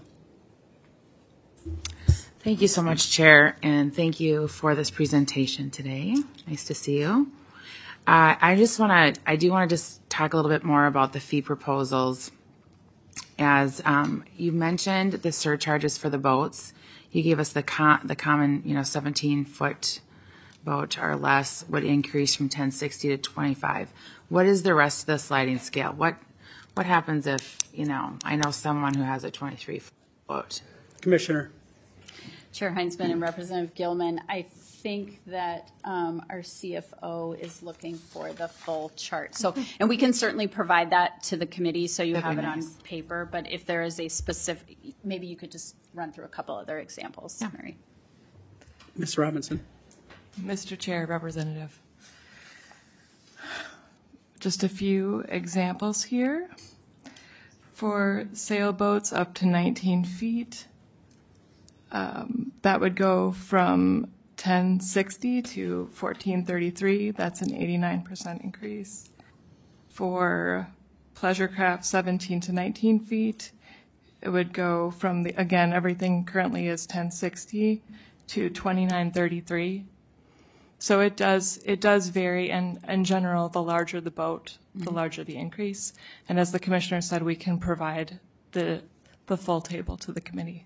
Thank you so much, Chair, and thank you for this presentation today. Nice to see you. Uh, I just want to, I do want to just talk a little bit more about the fee proposals. As um, you mentioned, the surcharges for the boats. You gave us the com- the common, you know, seventeen foot boat or less would increase from ten sixty to twenty-five. What is the rest of the sliding scale? What what happens if, you know, I know someone who has a twenty-three foot boat? Commissioner. Chair Heinzman and Representative Gilman, I think that um, our C F O is looking for the full chart. So, and we can certainly provide that to the committee so you That'd have be it nice. on paper. But if there is a specific, maybe you could just run through a couple other examples, Yeah. Mary. Miz Robinson. Mister Chair, Representative. Just a few examples here. For sailboats up to nineteen feet, um, that would go from ten sixty to fourteen thirty-three. That's an eighty-nine percent increase. For pleasure craft seventeen to nineteen feet, it would go from the, again, everything currently is ten sixty to twenty-nine thirty-three. So it does it does vary, and in general, the larger the boat, the larger the increase. And as the commissioner said, we can provide the the full table to the committee.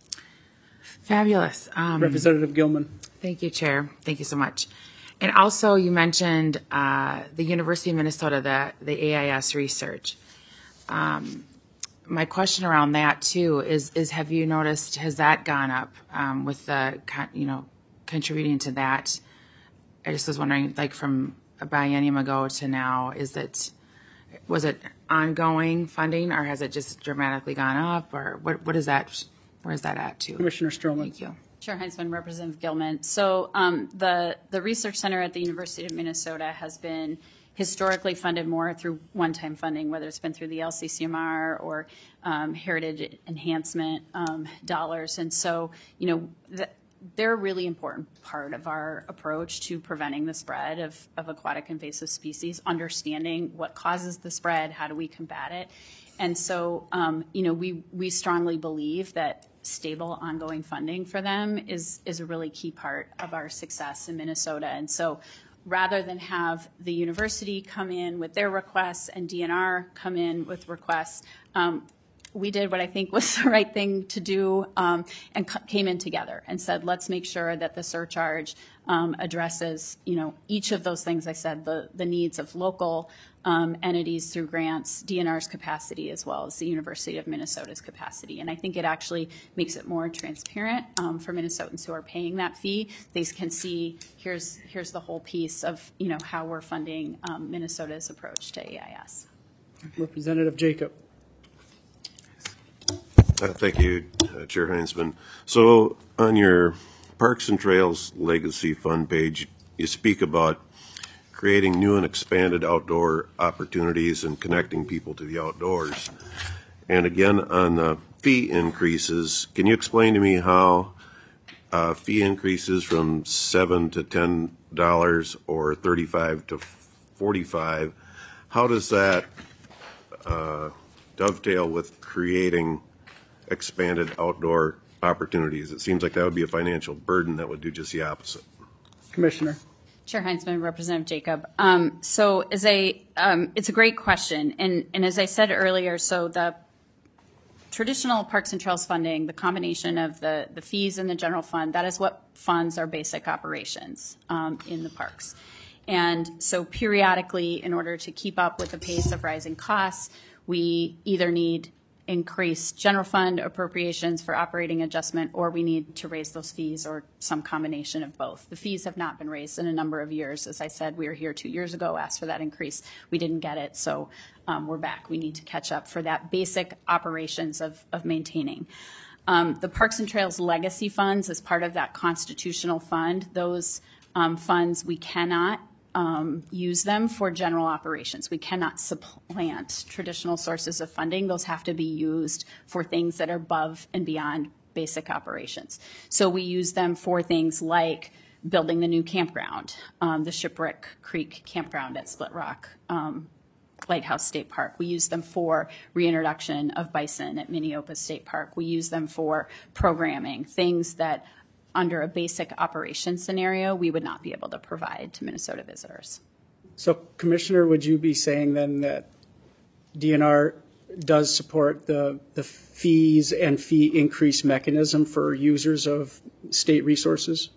Fabulous. Um, Representative Gilman. Thank you, Chair. Thank you so much. And also, you mentioned uh, the University of Minnesota, the, the A I S research. Um, my question around that, too, is, is have you noticed, has that gone up um, with the, con- you know, contributing to that? I just was wondering, like, from a biennium ago to now, is it, was it ongoing funding, or has it just dramatically gone up, or what, what is that, where is that at, too? Commissioner Stroman. Thank you. Chair Heinzman, Representative Gilman. So um, the the Research Center at the University of Minnesota has been historically funded more through one-time funding, whether it's been through the L C C M R or um, heritage enhancement um, dollars. And so, you know, th- they're a really important part of our approach to preventing the spread of, of aquatic invasive species, understanding what causes the spread, how do we combat it. And so, um, you know, we, we strongly believe that stable ongoing funding for them is, is a really key part of our success in Minnesota. And so rather than have the university come in with their requests and D N R come in with requests, um, we did what I think was the right thing to do um, and c- came in together and said, let's make sure that the surcharge um, addresses, you know, each of those things I said, the, the needs of local um, entities through grants, D N R's capacity, as well as the University of Minnesota's capacity. And I think it actually makes it more transparent um, for Minnesotans who are paying that fee. They can see here's here's the whole piece of, you know, how we're funding um, Minnesota's approach to A I S. Representative Jacob. Uh, Thank you, uh, Chair Heinzman. So on your Parks and Trails Legacy Fund page, you speak about creating new and expanded outdoor opportunities and connecting people to the outdoors. And again, on the fee increases, can you explain to me how uh, fee increases from seven to ten dollars or thirty-five to forty-five, how does that uh, dovetail with creating expanded outdoor opportunities? It seems like that would be a financial burden that would do just the opposite. Commissioner. Chair Heinzman, Representative Jacob. Um, so as a, um, it's a great question. And, and as I said earlier, so the traditional Parks and Trails funding, the combination of the, the fees and the general fund, that is what funds our basic operations um, in the parks. And so periodically, in order to keep up with the pace of rising costs, we either need increased general fund appropriations for operating adjustment, or we need to raise those fees, or some combination of both. The fees have not been raised in a number of years. As I said, we were here two years ago, asked for that increase. We didn't get it, so um, we're back. We need to catch up for that basic operations of, of maintaining. Um, the Parks and Trails Legacy Funds, as part of that constitutional fund, those um, funds, we cannot Um, use them for general operations. We cannot supplant traditional sources of funding. Those have to be used for things that are above and beyond basic operations. So we use them for things like building the new campground, um, the Shipwreck Creek campground at Split Rock um, Lighthouse State Park. We use them for reintroduction of bison at Minneopa State Park. We use them for programming, things that under a basic operation scenario, we would not be able to provide to Minnesota visitors. So, Commissioner, would you be saying then that D N R does support the, the fees and fee increase mechanism for users of state resources?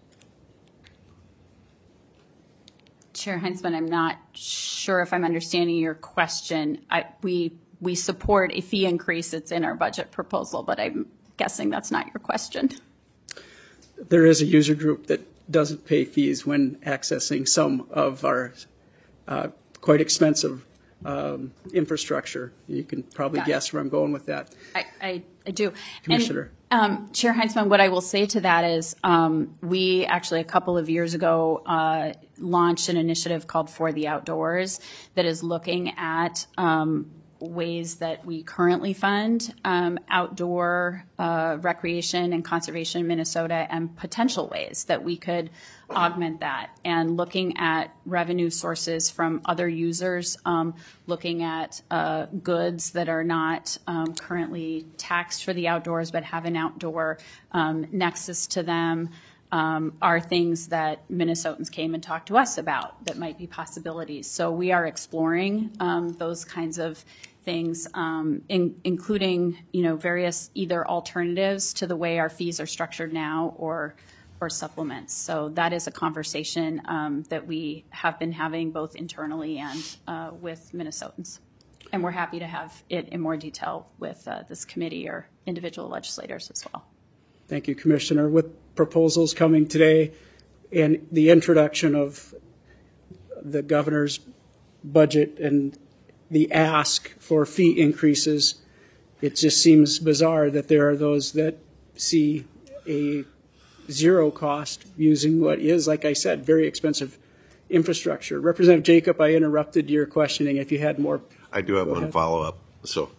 Chair Heinzman, I'm not sure if I'm understanding your question. I, we, we support a fee increase. It's in our budget proposal, but I'm guessing that's not your question. There is a user group that doesn't pay fees when accessing some of our uh, quite expensive um, infrastructure. You can probably Got it. guess where I'm going with that. I, I, I do. Commissioner. And, um, Chair Heinzman, what I will say to that is um, we actually a couple of years ago uh, launched an initiative called For the Outdoors that is looking at um, ways that we currently fund um, outdoor uh, recreation and conservation in Minnesota, and potential ways that we could augment that, and looking at revenue sources from other users, um, looking at uh, goods that are not um, currently taxed for the outdoors but have an outdoor um, nexus to them. Um, are things that Minnesotans came and talked to us about that might be possibilities. So we are exploring um, those kinds of things, um, in, including, you know, various either alternatives to the way our fees are structured now, or or supplements. So that is a conversation um, that we have been having both internally and uh, with Minnesotans. And we're happy to have it in more detail with uh, this committee or individual legislators as well. Thank you, Commissioner. With proposals coming today and the introduction of the governor's budget and the ask for fee increases, it just seems bizarre that there are those that see a zero cost using what is, like I said, very expensive infrastructure. Representative Jacob, I interrupted your questioning. If you had more. I do have Go one ahead. follow-up. So,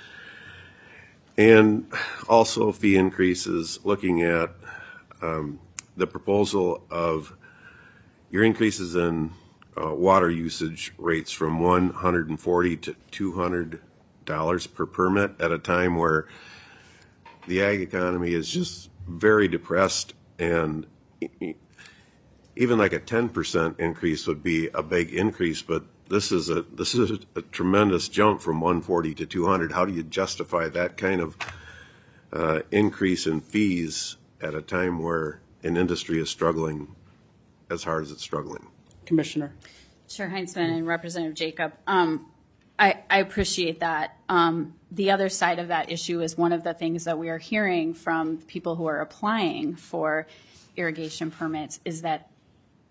and also fee increases, looking at um, the proposal of your increases in uh, water usage rates from one hundred forty to two hundred dollars per permit at a time where the ag economy is just very depressed, and even like a ten percent increase would be a big increase, but this is a this is a, a tremendous jump from one forty to two hundred. How do you justify that kind of uh, increase in fees at a time where an industry is struggling as hard as it's struggling? Commissioner. Chair Heinzman and Representative Jacob, um, I, I appreciate that. Um, the other side of that issue is one of the things that we are hearing from people who are applying for irrigation permits is that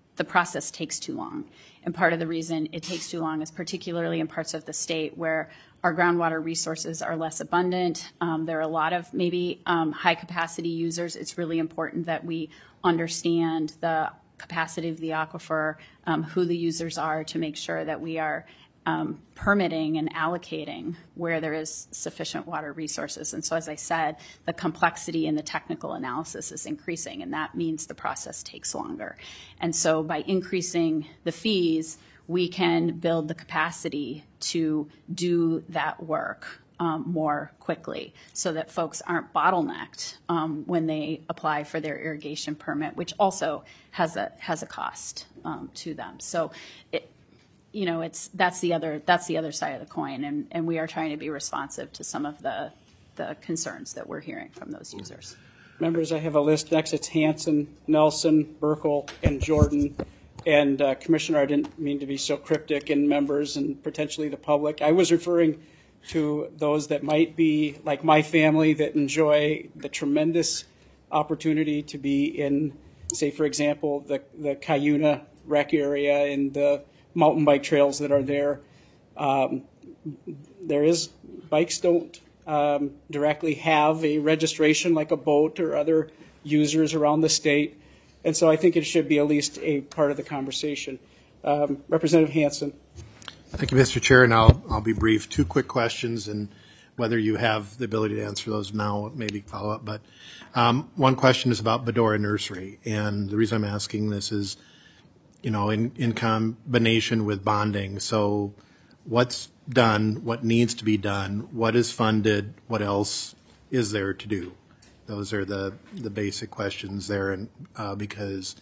the process takes too long. And part of the reason it takes too long is particularly in parts of the state where our groundwater resources are less abundant. Um, there are a lot of maybe um, high capacity users. It's really important that we understand the capacity of the aquifer, um, who the users are, to make sure that we are um, permitting and allocating where there is sufficient water resources. And so, as I said, the complexity in the technical analysis is increasing, and that means the process takes longer. And so by increasing the fees, we can build the capacity to do that work um, more quickly so that folks aren't bottlenecked um, when they apply for their irrigation permit, which also has a has a cost um, to them. So, it, you know, it's that's the other that's the other side of the coin, and, and we are trying to be responsive to some of the the concerns that we're hearing from those users. Members, I have a list. Next, it's Hanson, Nelson, Burkle, and Jordan. And uh, Commissioner, I didn't mean to be so cryptic, and members and potentially the public. I was referring to those that might be like my family that enjoy the tremendous opportunity to be in, say, for example, the, the Cuyuna rec area and the mountain bike trails that are there. Um, there is, bikes don't um, directly have a registration like a boat or other users around the state. And so I think it should be at least a part of the conversation. Um, Representative Hanson. Thank you, Mister Chair, and I'll, I'll be brief. Two quick questions, and whether you have the ability to answer those now, maybe follow up. But um, one question is about Bedora Nursery, and the reason I'm asking this is, you know, in, in combination with bonding. So what's done, what needs to be done, what is funded, what else is there to do? Those are the, the basic questions there, and uh, because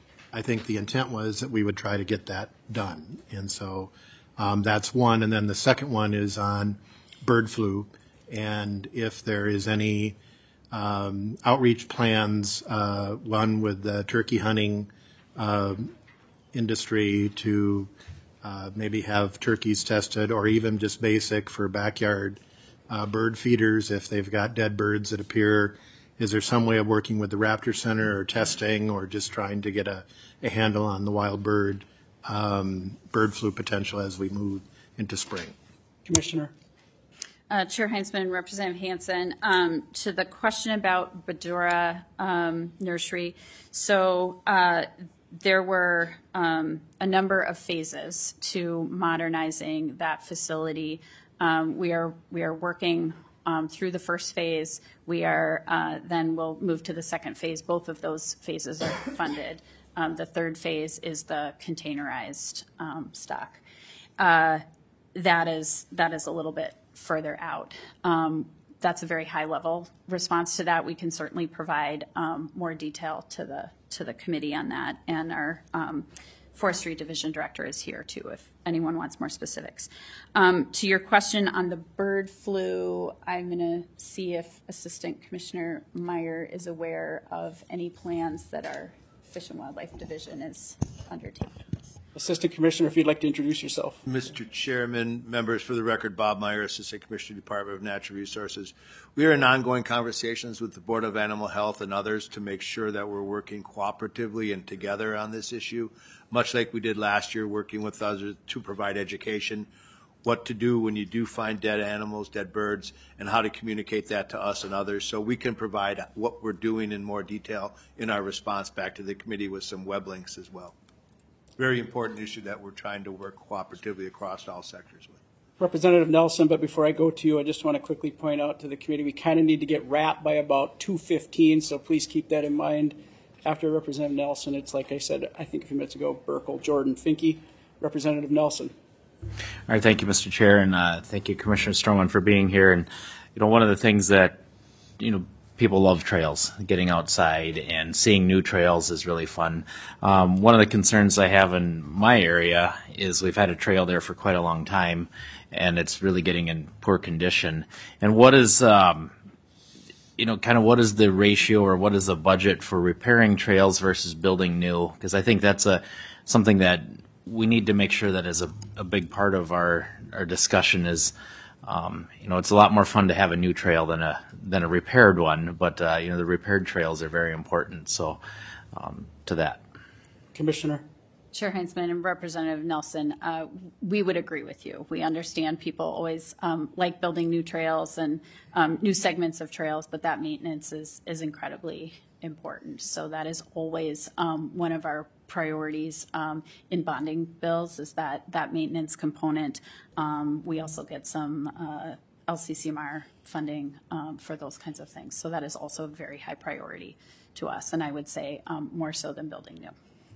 I think the intent was that we would try to get that done. And so um, that's one. And then the second one is on bird flu, and if there is any um, outreach plans, uh, one with the turkey hunting uh, industry to uh, maybe have turkeys tested, or even just basic for backyard uh, bird feeders if they've got dead birds that appear. Is there some way of working with the Raptor Center or testing, or just trying to get a, a handle on the wild bird um, bird flu potential as we move into spring? Commissioner. Uh, Chair Heinzman, Representative Hanson, um, to the question about Bedora um, Nursery. So uh, there were um, a number of phases to modernizing that facility. Um, we are we are working Um, through the first phase. We are uh, then we'll move to the second phase. Both of those phases are funded. Um, the third phase is the containerized um, stock. Uh, that is that is a little bit further out. Um, that's a very high level response to that. We can certainly provide um, more detail to the to the committee on that, and our um, Forestry Division Director is here too if anyone wants more specifics. Um, to your question on the bird flu, I'm going to see if Assistant Commissioner Meyer is aware of any plans that our Fish and Wildlife Division is undertaking. Assistant Commissioner, if you'd like to introduce yourself. Mister Chairman, members, for the record, Bob Meyer, Assistant Commissioner, Department of Natural Resources. We are in ongoing conversations with the Board of Animal Health and others to make sure that we're working cooperatively and together on this issue, much like we did last year, working with others to provide education, what to do when you do find dead animals, dead birds, and how to communicate that to us and others, so we can provide what we're doing in more detail in our response back to the committee with some web links as well. Very important issue that we're trying to work cooperatively across all sectors with. Representative Nelson, but before I go to you, I just want to quickly point out to the committee, we kind of need to get wrapped by about two fifteen, so please keep that in mind. After Representative Nelson, it's like I said, I think a few minutes ago, Burkle, Jordan, Finke. Representative Nelson. All right, thank you, Mister Chair, and uh, thank you, Commissioner Stroman, for being here. And you know, one of the things that you know people love trails, getting outside and seeing new trails is really fun. Um, one of the concerns I have in my area is we've had a trail there for quite a long time, and it's really getting in poor condition. And what is um, you know, kind of what is the ratio or what is the budget for repairing trails versus building new? Because I think that's a something that we need to make sure that is a, a big part of our, our discussion is, um, you know, it's a lot more fun to have a new trail than a than a repaired one, but, uh, you know, the repaired trails are very important, so um, to that. Commissioner. Chair Heinzman and Representative Nelson, uh, we would agree with you. We understand people always um, like building new trails and um, new segments of trails, but that maintenance is, is incredibly important. So that is always um, one of our priorities um, in bonding bills is that, that maintenance component. Um, we also get some uh, L C C M R funding um, for those kinds of things. So that is also a very high priority to us, and I would say um, more so than building new.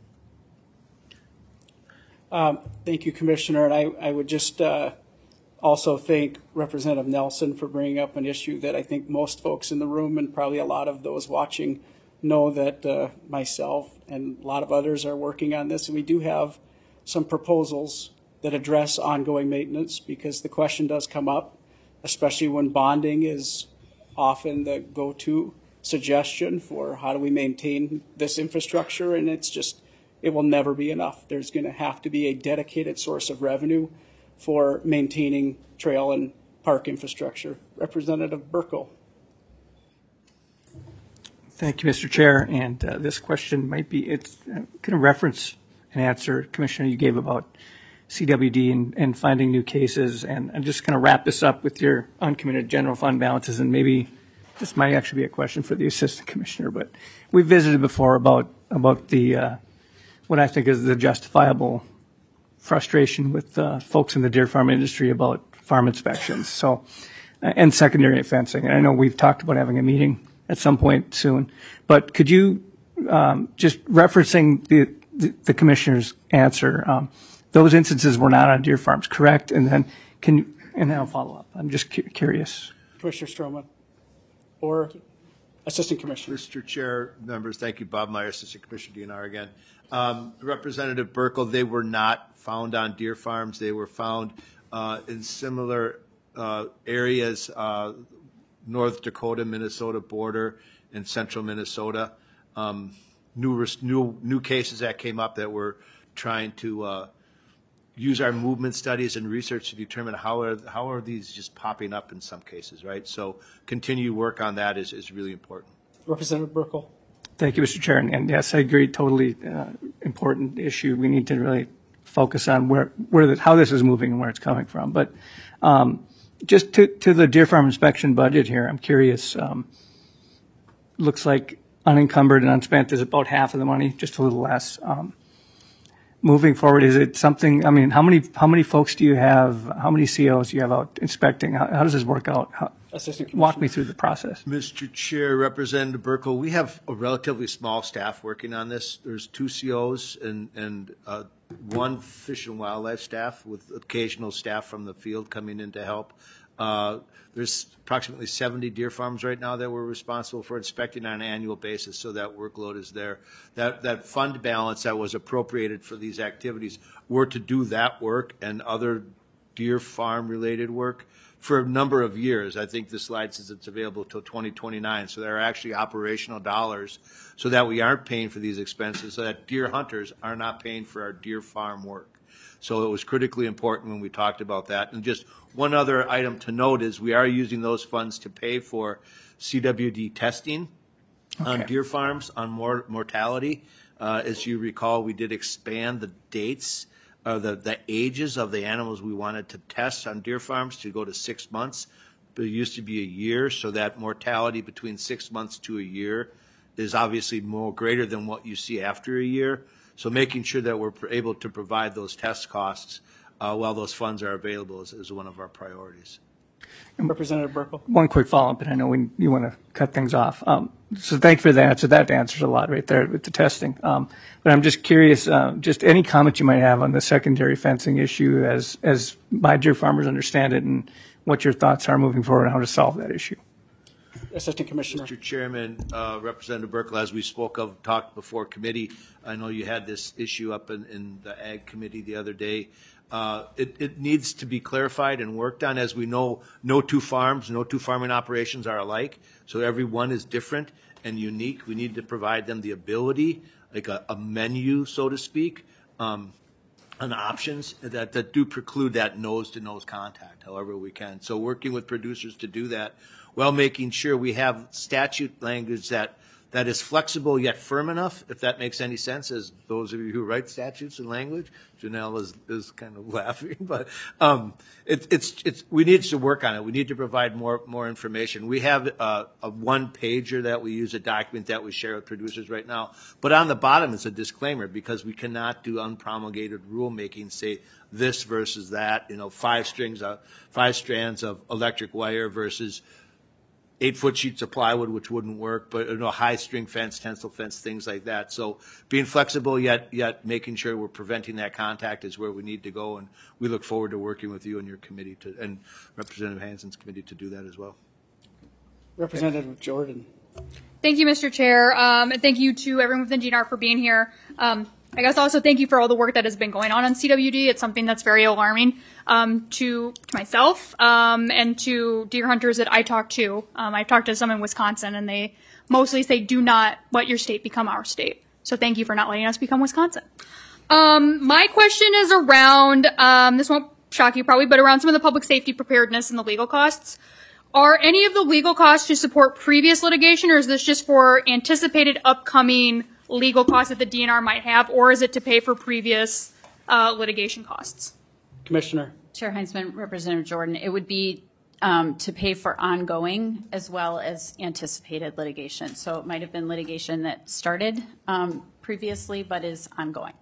Um, thank you, Commissioner. And I, I would just uh, also thank Representative Nelson for bringing up an issue that I think most folks in the room and probably a lot of those watching know that uh, myself and a lot of others are working on this. And we do have some proposals that address ongoing maintenance because the question does come up, especially when bonding is often the go-to suggestion for how do we maintain this infrastructure. And it's just, it will never be enough. There's going to have to be a dedicated source of revenue for maintaining trail and park infrastructure. Representative Burkle. Thank you, Mister Chair. And uh, this question might be, it's uh, going to reference an answer, Commissioner, you gave about C W D and, and finding new cases. And I'm just going to wrap this up with your uncommitted general fund balances. And maybe this might actually be a question for the Assistant Commissioner, but we visited before about, about the, uh, what I think is the justifiable frustration with uh, folks in the deer farm industry about farm inspections. So, uh, and secondary fencing. And I know we've talked about having a meeting at some point soon, but could you um, just referencing the, the, the commissioner's answer, um, those instances were not on deer farms, correct? And then can you, and then I'll follow up. I'm just cu- curious. Commissioner Stroman or Assistant Commissioner. Mister Chair, members, thank you. Bob Meyer, Assistant Commissioner D N R again. Um, Representative Burkle, they were not found on deer farms. They were found uh, in similar uh, areas, uh, North Dakota, Minnesota border, and central Minnesota. Um, new, new, new cases that came up that we're trying to uh, use our movement studies and research to determine how are, how are these just popping up in some cases, right? So continue work on that is, is really important. Representative Burkle. Thank you, Mister Chair. And, and yes, I agree. Totally uh, important issue. We need to really focus on where, where the, how this is moving and where it's coming from. But um, just to, to the deer farm inspection budget here, I'm curious. Um, looks like unencumbered and unspent is about half of the money, just a little less. Um, moving forward, is it something? I mean, how many how many folks do you have? How many C Os do you have out inspecting? How, how does this work out? How, Assistant walk me through the process. Mister Chair, Representative Burkle, we have a relatively small staff working on this. There's two C Os and, and uh, one Fish and Wildlife staff with occasional staff from the field coming in to help. Uh, there's approximately seventy deer farms right now that we're responsible for inspecting on an annual basis, so that workload is there. That, that fund balance that was appropriated for these activities were to do that work and other deer farm related work for a number of years. I think the slide says it's available until twenty twenty-nine. So there are actually operational dollars so that we aren't paying for these expenses, so that deer hunters are not paying for our deer farm work. So it was critically important when we talked about that. And just one other item to note is we are using those funds to pay for C W D testing okay. on deer farms on mor- mortality. Uh, as you recall, we did expand the dates Uh, the, the ages of the animals we wanted to test on deer farms to go to six months. But it used to be a year, so that mortality between six months to a year is obviously more greater than what you see after a year. So making sure that we're able to provide those test costs uh, while those funds are available is, is one of our priorities. Representative Burkle. One quick follow-up, and I know we, you want to cut things off. Um, so thank you for the answer. That answers a lot right there with the testing. Um, but I'm just curious, uh, just any comment you might have on the secondary fencing issue as, as my deer farmers understand it, and what your thoughts are moving forward on how to solve that issue. Assistant Commissioner. Mister Chairman, uh, Representative Burkle, as we spoke of, talked before committee, I know you had this issue up in, in the Ag Committee the other day. Uh, it, it needs to be clarified and worked on. As we know, no two farms, no two farming operations are alike. So every one is different and unique. We need to provide them the ability, like a, a menu, so to speak, um, on options that, that do preclude that nose-to-nose contact, however we can. So working with producers to do that, while making sure we have statute language that that is flexible yet firm enough, if that makes any sense, as those of you who write statutes and language. Janelle is, is kind of laughing, but um, it, it's, it's, we need to work on it. We need to provide more, more information. We have a, a one-pager that we use, a document that we share with producers right now, but on the bottom is a disclaimer because we cannot do unpromulgated rulemaking, say this versus that, you know, five strings of, five strands of electric wire versus eight-foot sheets of plywood, which wouldn't work, but you know, high-string fence, tensile fence, things like that. So being flexible yet yet making sure we're preventing that contact is where we need to go, and we look forward to working with you and your committee to, and Representative Hansen's committee to do that as well. Representative Jordan. Thank you, Mister Chair, um, and thank you to everyone within D N R for being here. Um, I guess also thank you for all the work that has been going on on C W D. It's something that's very alarming um, to, to myself um, and to deer hunters that I talk to. Um, I've talked to some in Wisconsin, and they mostly say, do not let your state become our state. So thank you for not letting us become Wisconsin. Um, my question is around, um, this won't shock you probably, but around some of the public safety preparedness and the legal costs. Are any of the legal costs to support previous litigation, or is this just for anticipated upcoming legal costs that the D N R might have, or is it to pay for previous uh, litigation costs? Commissioner. Chair Heinzman, Representative Jordan, it would be um, to pay for ongoing as well as anticipated litigation. So it might have been litigation that started um, previously but is ongoing.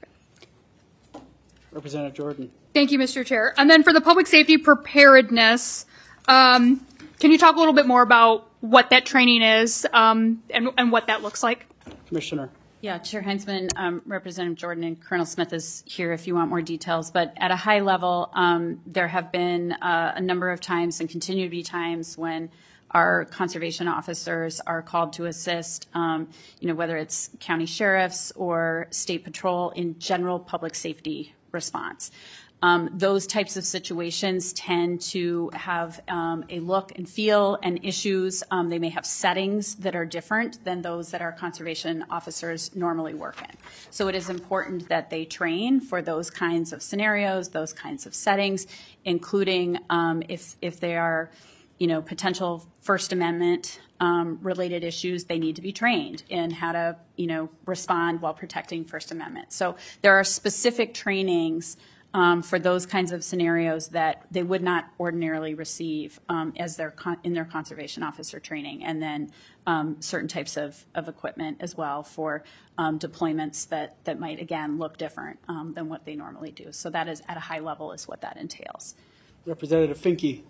Representative Jordan. Thank you, Mister Chair. And then for the public safety preparedness, um, can you talk a little bit more about what that training is um, and, and what that looks like? Commissioner. Yeah, Chair Heinzman, um, Representative Jordan, and Colonel Smith is here if you want more details. But at a high level, um, there have been uh, a number of times and continue to be times when our conservation officers are called to assist, um, you know, whether it's county sheriffs or state patrol in general public safety response. Um, those types of situations tend to have um, a look and feel and issues. Um, they may have settings that are different than those that our conservation officers normally work in. So it is important that they train for those kinds of scenarios, those kinds of settings, including um, if if they are, you know, potential First Amendment um, related issues, they need to be trained in how to, you know, respond while protecting First Amendment. So there are specific trainings Um, for those kinds of scenarios that they would not ordinarily receive um, as their con- in their conservation officer training, and then um, certain types of, of equipment as well for um, deployments that, that might, again, look different um, than what they normally do. So that is, at a high level, is what that entails. Representative Finke.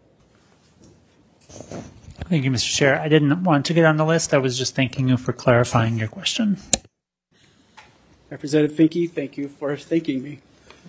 Thank you, Mister Chair. I didn't want to get on the list. I was just thanking you for clarifying your question. Representative Finke, thank you for thanking me.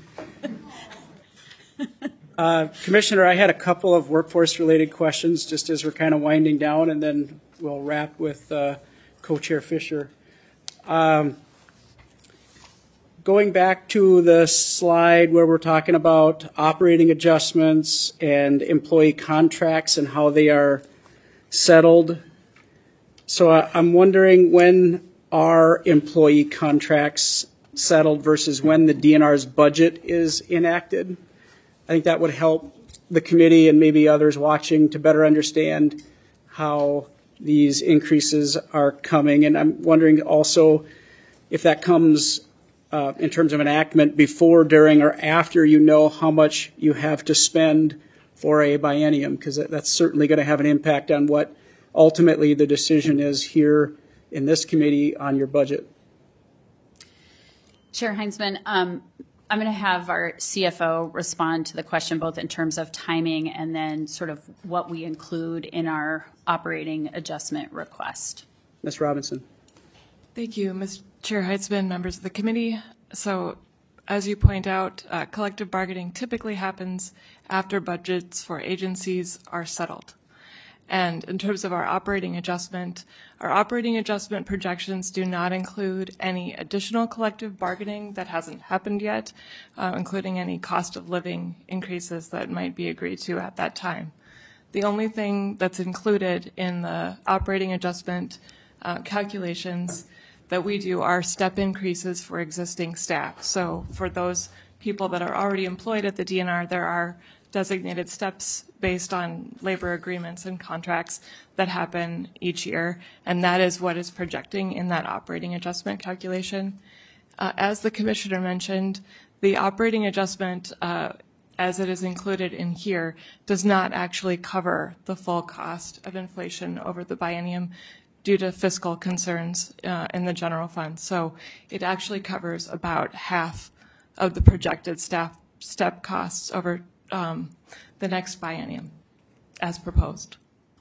Uh, Commissioner, I had a couple of workforce-related questions just as we're kind of winding down, and then we'll wrap with uh, Co-Chair Fisher. Um, going back to the slide where we're talking about operating adjustments and employee contracts and how they are settled. So I, I'm wondering, when are employee contracts settled versus when the D N R's budget is enacted? I think that would help the committee and maybe others watching to better understand how these increases are coming. And I'm wondering also if that comes uh, in terms of enactment before, during, or after you know how much you have to spend for a biennium, because that's certainly going to have an impact on what ultimately the decision is here in this committee on your budget. Chair Heinzman, um, I'm going to have our C F O respond to the question both in terms of timing and then sort of what we include in our operating adjustment request. Miz Robinson. Thank you, Miz Chair Heitzman, members of the committee. So, as you point out, uh, collective bargaining typically happens after budgets for agencies are settled. And in terms of our operating adjustment, our operating adjustment projections do not include any additional collective bargaining that hasn't happened yet, uh, including any cost of living increases that might be agreed to at that time. The only thing that's included in the operating adjustment uh, calculations that we do are step increases for existing staff. So for those people that are already employed at the D N R, there are designated steps based on labor agreements and contracts that happen each year, and that is what is projecting in that operating adjustment calculation. Uh, as the commissioner mentioned, the operating adjustment, uh, as it is included in here, does not actually cover the full cost of inflation over the biennium due to fiscal concerns uh, in the general fund. So it actually covers about half of the projected staff step costs over um, the next biennium as proposed.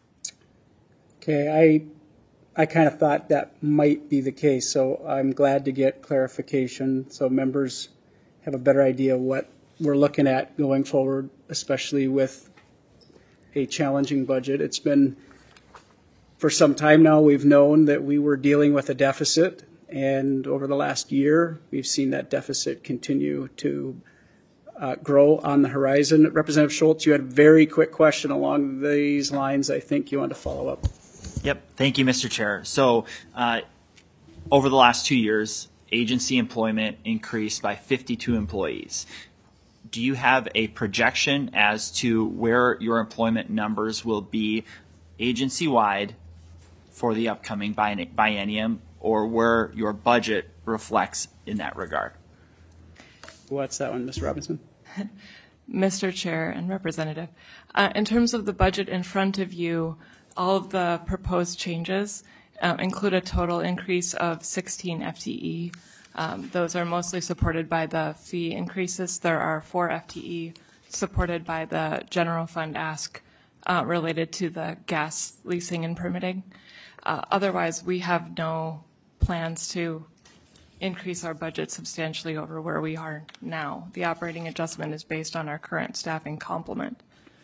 Okay, I, I kind of thought that might be the case, so I'm glad to get clarification so members have a better idea what we're looking at going forward, especially with a challenging budget. It's been, for some time now, we've known that we were dealing with a deficit, and over the last year, we've seen that deficit continue to uh, grow on the horizon. Representative Schultz, you had a very quick question along these lines. I think you want to follow up. Yep. Thank you, Mister Chair. So uh, over the last two years, agency employment increased by fifty-two employees. Do you have a projection as to where your employment numbers will be agency-wide for the upcoming biennium, or where your budget reflects in that regard? What's that one, Miz Robinson? Mister Chair and Representative, uh, in terms of the budget in front of you, all of the proposed changes uh, include a total increase of sixteen F T E. Um, those are mostly supported by the fee increases. There are four F T E supported by the general fund ask uh, related to the gas leasing and permitting. Uh, otherwise, we have no plans to increase our budget substantially over where we are now. The operating adjustment is based on our current staffing complement.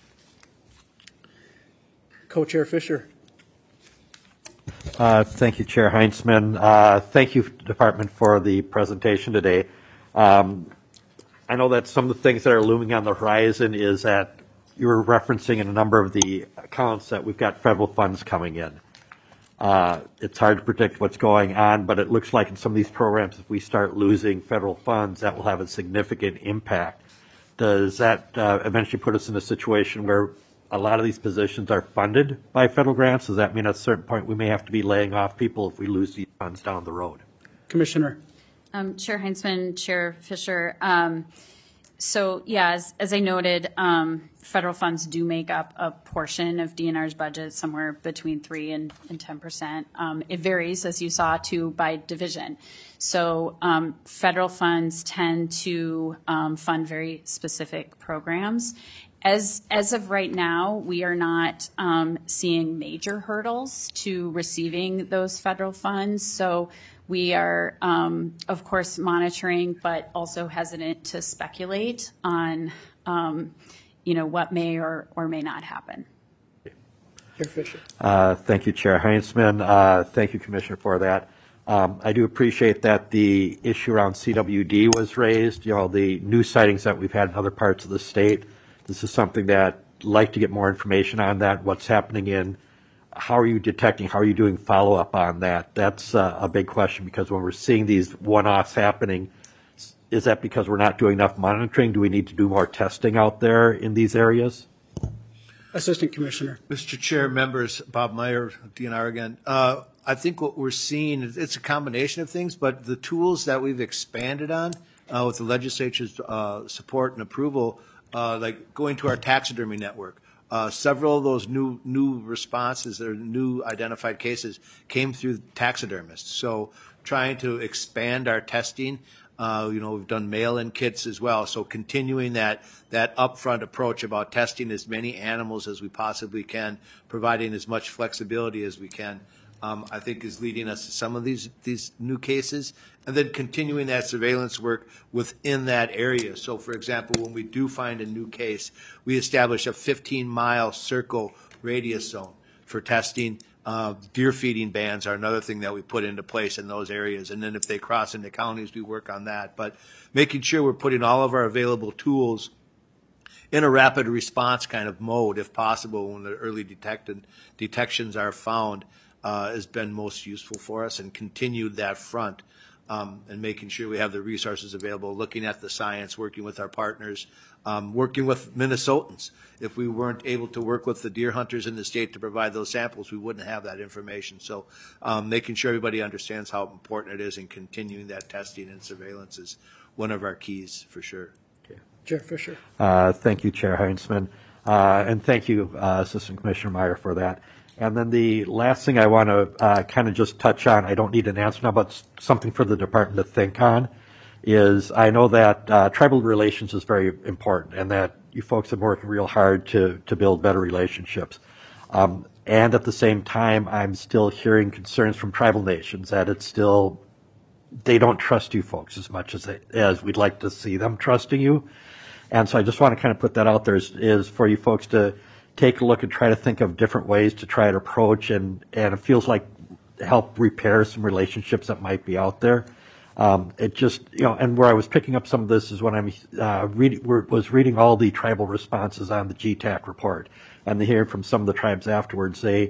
Co-Chair Fisher. Uh, thank you, Chair Heinzman. Uh, thank you, Department, for the presentation today. Um, I know that some of the things that are looming on the horizon is that you were referencing in a number of the accounts that we've got federal funds coming in. Uh, it's hard to predict what's going on, but it looks like in some of these programs, if we start losing federal funds, that will have a significant impact. Does that uh, eventually put us in a situation where a lot of these positions are funded by federal grants? Does that mean at a certain point we may have to be laying off people if we lose these funds down the road? Commissioner. Um, Chair Heinzman, Chair Fisher. Um, so, yeah, as, as I noted, um, federal funds do make up a portion of D N R's budget, somewhere between three and, and ten percent. Um, it varies, as you saw, too, by division. So um, federal funds tend to um, fund very specific programs. As, as of right now, we are not um, seeing major hurdles to receiving those federal funds. So we are, um, of course, monitoring, but also hesitant to speculate on, um, you know, what may or, or may not happen. Chair Fisher. Uh, thank you, Chair Heinzman. Uh, thank you, Commissioner, for that. Um, I do appreciate that the issue around C W D was raised. You know, the news sightings that we've had in other parts of the state. This is something that I'd like to get more information on that, what's happening in, how are you detecting, how are you doing follow-up on that? That's uh, a big question, because when we're seeing these one-offs happening, is that because we're not doing enough monitoring? Do we need to do more testing out there in these areas? Assistant Commissioner. Mister Chair, members, Bob Meyer, D N R again. Uh, I think what we're seeing, it's a combination of things, but the tools that we've expanded on uh, with the legislature's uh, support and approval, Uh, like going to our taxidermy network. Uh, several of those new new responses or new identified cases came through taxidermists. So trying to expand our testing, uh, you know, we've done mail-in kits as well. So continuing that that upfront approach about testing as many animals as we possibly can, providing as much flexibility as we can, um, I think is leading us to some of these these new cases. And then continuing that surveillance work within that area. So, for example, when we do find a new case, we establish a fifteen-mile circle radius zone for testing. Uh, deer feeding bans are another thing that we put into place in those areas. And then if they cross into counties, we work on that. But making sure we're putting all of our available tools in a rapid response kind of mode, if possible, when the early detected, detections are found, uh, has been most useful for us, and continued that front um, and making sure we have the resources available, looking at the science, working with our partners, um, working with Minnesotans. If we weren't able to work with the deer hunters in the state to provide those samples, we wouldn't have that information. So um, making sure everybody understands how important it is and continuing that testing and surveillance is one of our keys for sure. Chair Fisher. Uh, thank you, Chair Heinzman. Uh, and thank you, uh, Assistant Commissioner Meyer, for that. And then the last thing I want to uh, kind of just touch on, I don't need an answer now, but something for the department to think on, is I know that uh, tribal relations is very important and that you folks have been working real hard to, to build better relationships. Um, and at the same time, I'm still hearing concerns from tribal nations that it's still, they don't trust you folks as much as, they, as we'd like to see them trusting you. And so I just want to kind of put that out there is, is for you folks to take a look and try to think of different ways to try to approach and, and it feels like help repair some relationships that might be out there. Um, it just, you know, and where I was picking up some of this is when I'm uh, reading, was reading all the tribal responses on the G TAC report and the hearing from some of the tribes afterwards, they,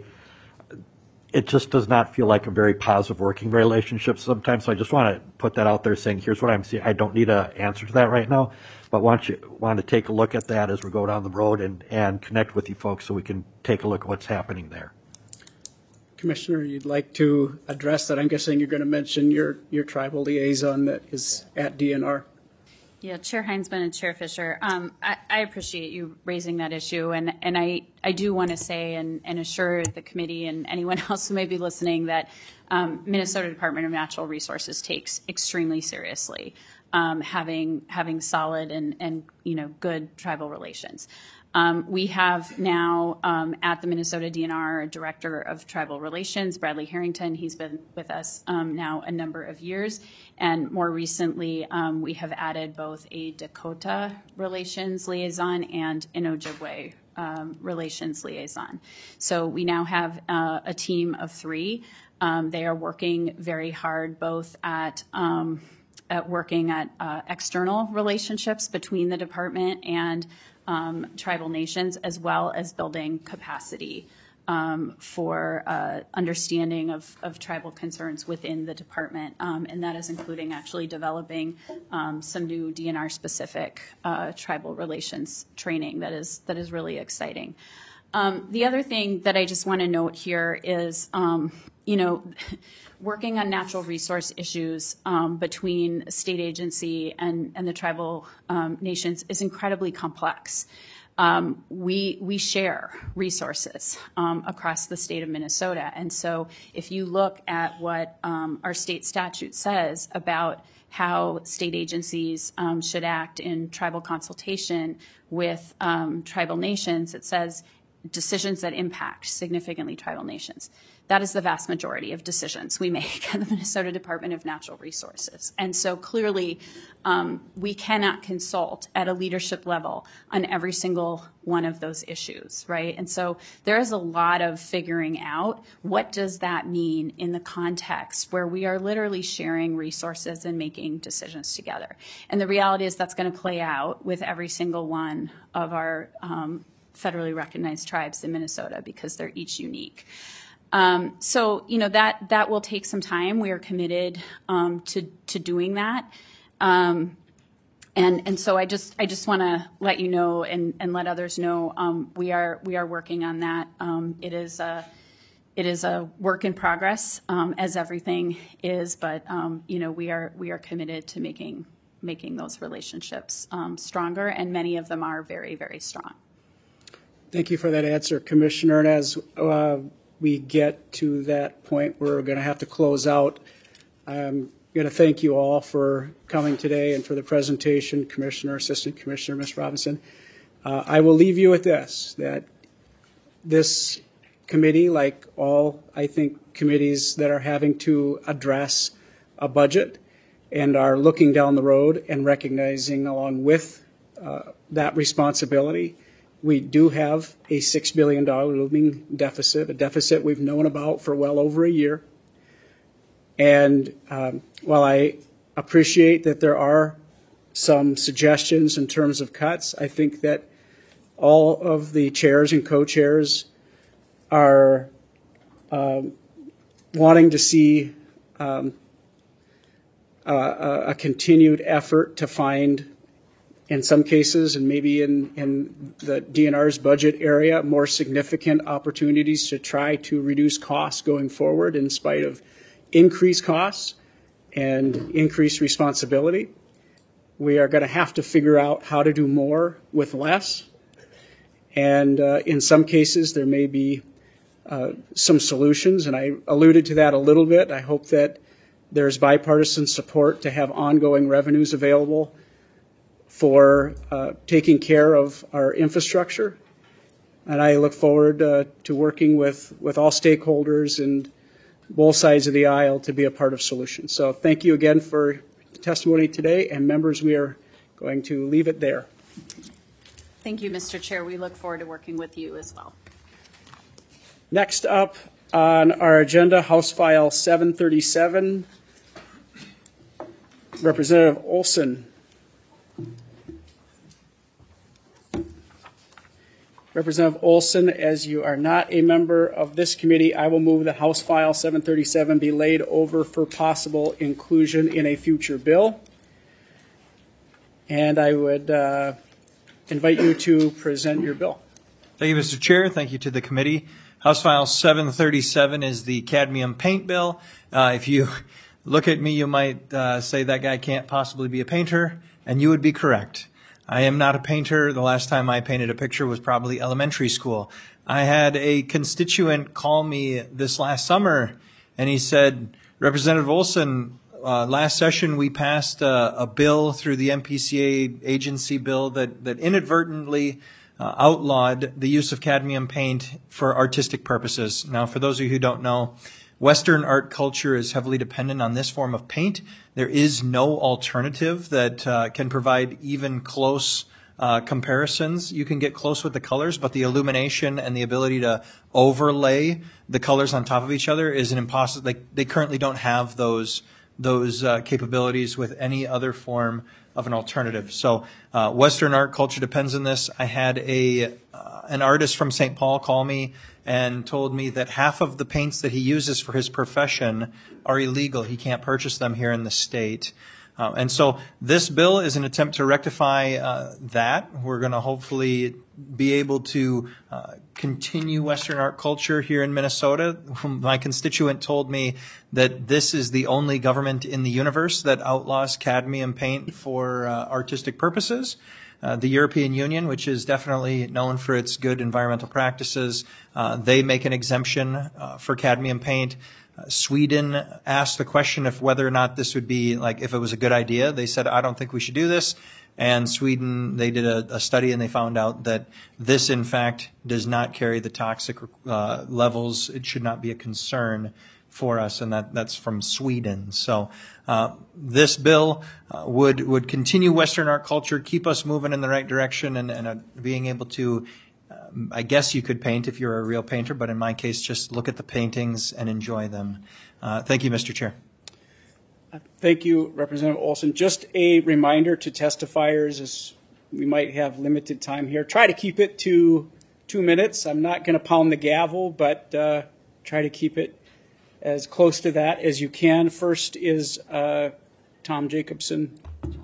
it just does not feel like a very positive working relationship sometimes. So I just want to put that out there saying, here's what I'm seeing. I don't need an answer to that right now, but want you want to take a look at that as we go down the road and, and connect with you folks so we can take a look at what's happening there. Commissioner, you'd like to address that? I'm guessing you're going to mention your, your tribal liaison that is at D N R. Yeah, Chair Heinzman and Chair Fisher, um, I, I appreciate you raising that issue, and, and I, I do want to say and, and assure the committee and anyone else who may be listening that um, Minnesota Department of Natural Resources takes extremely seriously um, having having solid and, and you know good tribal relations. Um, we have now um, at the Minnesota D N R a Director of Tribal Relations, Bradley Harrington. He's been with us um, now a number of years. And more recently, um, we have added both a Dakota Relations Liaison and an Ojibwe um, Relations Liaison. So we now have uh, a team of three. Um, they are working very hard both at um, at working at uh, external relationships between the department and Um, tribal nations, as well as building capacity um, for uh, understanding of, of tribal concerns within the department. Um, and that is including actually developing um, some new D N R-specific uh, tribal relations training that is that is really exciting. Um, the other thing that I just want to note here is, um, you know, working on natural resource issues um, between state agency and, and the tribal um, nations is incredibly complex. Um, we we share resources um, across the state of Minnesota, and so if you look at what um, our state statute says about how state agencies um, should act in tribal consultation with um, tribal nations, it says decisions that impact significantly tribal nations. That is the vast majority of decisions we make at the Minnesota Department of Natural Resources. And so clearly, um, we cannot consult at a leadership level on every single one of those issues, right? And so there is a lot of figuring out what does that mean in the context where we are literally sharing resources and making decisions together. And the reality is that's going to play out with every single one of our um, federally recognized tribes in Minnesota because they're each unique. Um, so, you know, that, that will take some time. We are committed um, to, to doing that. Um, and, and so I just, I just want to let you know and, and let others know um, we are, we are working on that. Um, it is a, it is a work in progress, um, as everything is, but, um, you know, we are, we are committed to making, making those relationships um, stronger, and many of them are very, very strong. Thank you for that answer, Commissioner. And as uh, we get to that point where we're going to have to close out, I'm going to thank you all for coming today and for the presentation, Commissioner, Assistant Commissioner, Miz Robinson. Uh, I will leave you with this, that this committee, like all, I think, committees that are having to address a budget and are looking down the road and recognizing along with uh, that responsibility, we do have a six billion dollars looming deficit, a deficit we've known about for well over a year. And um, while I appreciate that there are some suggestions in terms of cuts, I think that all of the chairs and co-chairs are um, wanting to see um, uh, a continued effort to find, in some cases, and maybe in, in the D N R's budget area, more significant opportunities to try to reduce costs going forward in spite of increased costs and increased responsibility. We are going to have to figure out how to do more with less. And uh, in some cases, there may be uh, some solutions, and I alluded to that a little bit. I hope that there's bipartisan support to have ongoing revenues available for uh, taking care of our infrastructure. And I look forward uh, to working with, with all stakeholders and both sides of the aisle to be a part of solutions. So thank you again for the testimony today, and members, we are going to leave it there. Thank you, Mister Chair. We look forward to working with you as well. Next up on our agenda, House File seven thirty-seven, Representative Olson. Representative Olson, as you are not a member of this committee, I will move the House File seven thirty-seven be laid over for possible inclusion in a future bill. And I would uh, invite you to present your bill. Thank you, Mister Chair. Thank you to the committee. House File seven thirty-seven is the cadmium paint bill. Uh, if you look at me, you might uh, say that guy can't possibly be a painter, and you would be correct. I am not a painter. The last time I painted a picture was probably elementary school. I had a constituent call me this last summer, and he said, Representative Olson, uh, last session we passed uh, a bill through the M P C A agency bill that, that inadvertently uh, outlawed the use of cadmium paint for artistic purposes. Now, for those of you who don't know, Western art culture is heavily dependent on this form of paint. There is no alternative that uh, can provide even close uh, comparisons. You can get close with the colors, but the illumination and the ability to overlay the colors on top of each other is an impossible. They, they currently don't have those those uh, capabilities with any other form of an alternative. So uh, Western art culture depends on this. I had a uh, an artist from Saint Paul call me and told me that half of the paints that he uses for his profession are illegal. He can't purchase them here in the state. Uh, and so this bill is an attempt to rectify uh, that. We're going to hopefully be able to uh, continue Western art culture here in Minnesota. My constituent told me that this is the only government in the universe that outlaws cadmium paint for uh, artistic purposes. Uh, the European Union, which is definitely known for its good environmental practices, uh, they make an exemption uh, for cadmium paint. Uh, Sweden asked the question of whether or not this would be, like, if it was a good idea. They said, I don't think we should do this. And Sweden, they did a, a study and they found out that this, in fact, does not carry the toxic uh, levels. It should not be a concern for us, and that, that's from Sweden. So uh, this bill uh, would would continue Western art culture, keep us moving in the right direction, and, and uh, being able to, uh, I guess you could paint if you're a real painter, but in my case, just look at the paintings and enjoy them. Uh, thank you, Mister Chair. Thank you, Representative Olson. Just a reminder to testifiers, as we might have limited time here, try to keep it to two minutes. I'm not going to pound the gavel, but uh, try to keep it as close to that as you can. First is uh, Tom Jacobson.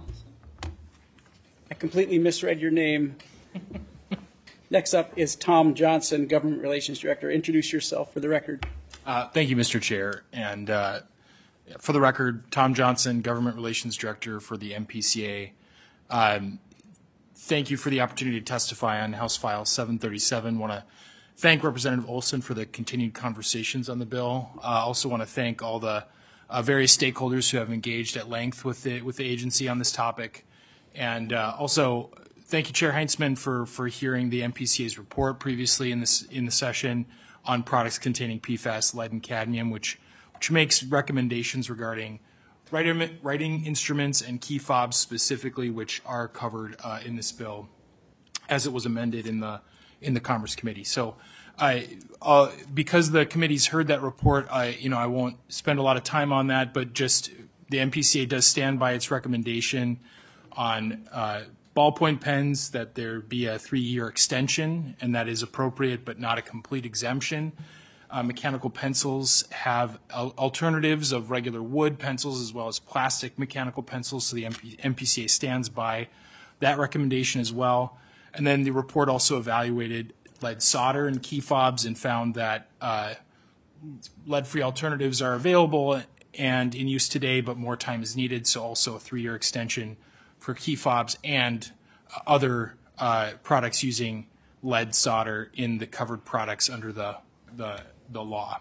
I completely misread your name. Next up is Tom Johnson, Government Relations Director. Introduce yourself for the record. Uh, thank you, Mister Chair. And uh, for the record, Tom Johnson, Government Relations Director for the M P C A. Um, thank you for the opportunity to testify on House File seven thirty-seven. Want to thank Representative Olson for the continued conversations on the bill. I uh, also want to thank all the uh, various stakeholders who have engaged at length with the with the agency on this topic. And uh, also, thank you, Chair Heintzman, for, for hearing the M P C A's report previously in this in the session on products containing P FAS, lead, and cadmium, which which makes recommendations regarding writing, writing instruments and key fobs specifically, which are covered uh, in this bill as it was amended in the in the Commerce Committee. So I, uh, because the committee's heard that report, I, you know, I won't spend a lot of time on that, but just the M P C A does stand by its recommendation on uh, ballpoint pens that there be a three-year extension, and that is appropriate but not a complete exemption. Uh, mechanical pencils have al- alternatives of regular wood pencils as well as plastic mechanical pencils, so the M P- M P C A stands by that recommendation as well. And then the report also evaluated lead solder and key fobs and found that uh, lead-free alternatives are available and in use today, but more time is needed, so also a three-year extension for key fobs and other uh, products using lead solder in the covered products under the, the, the law.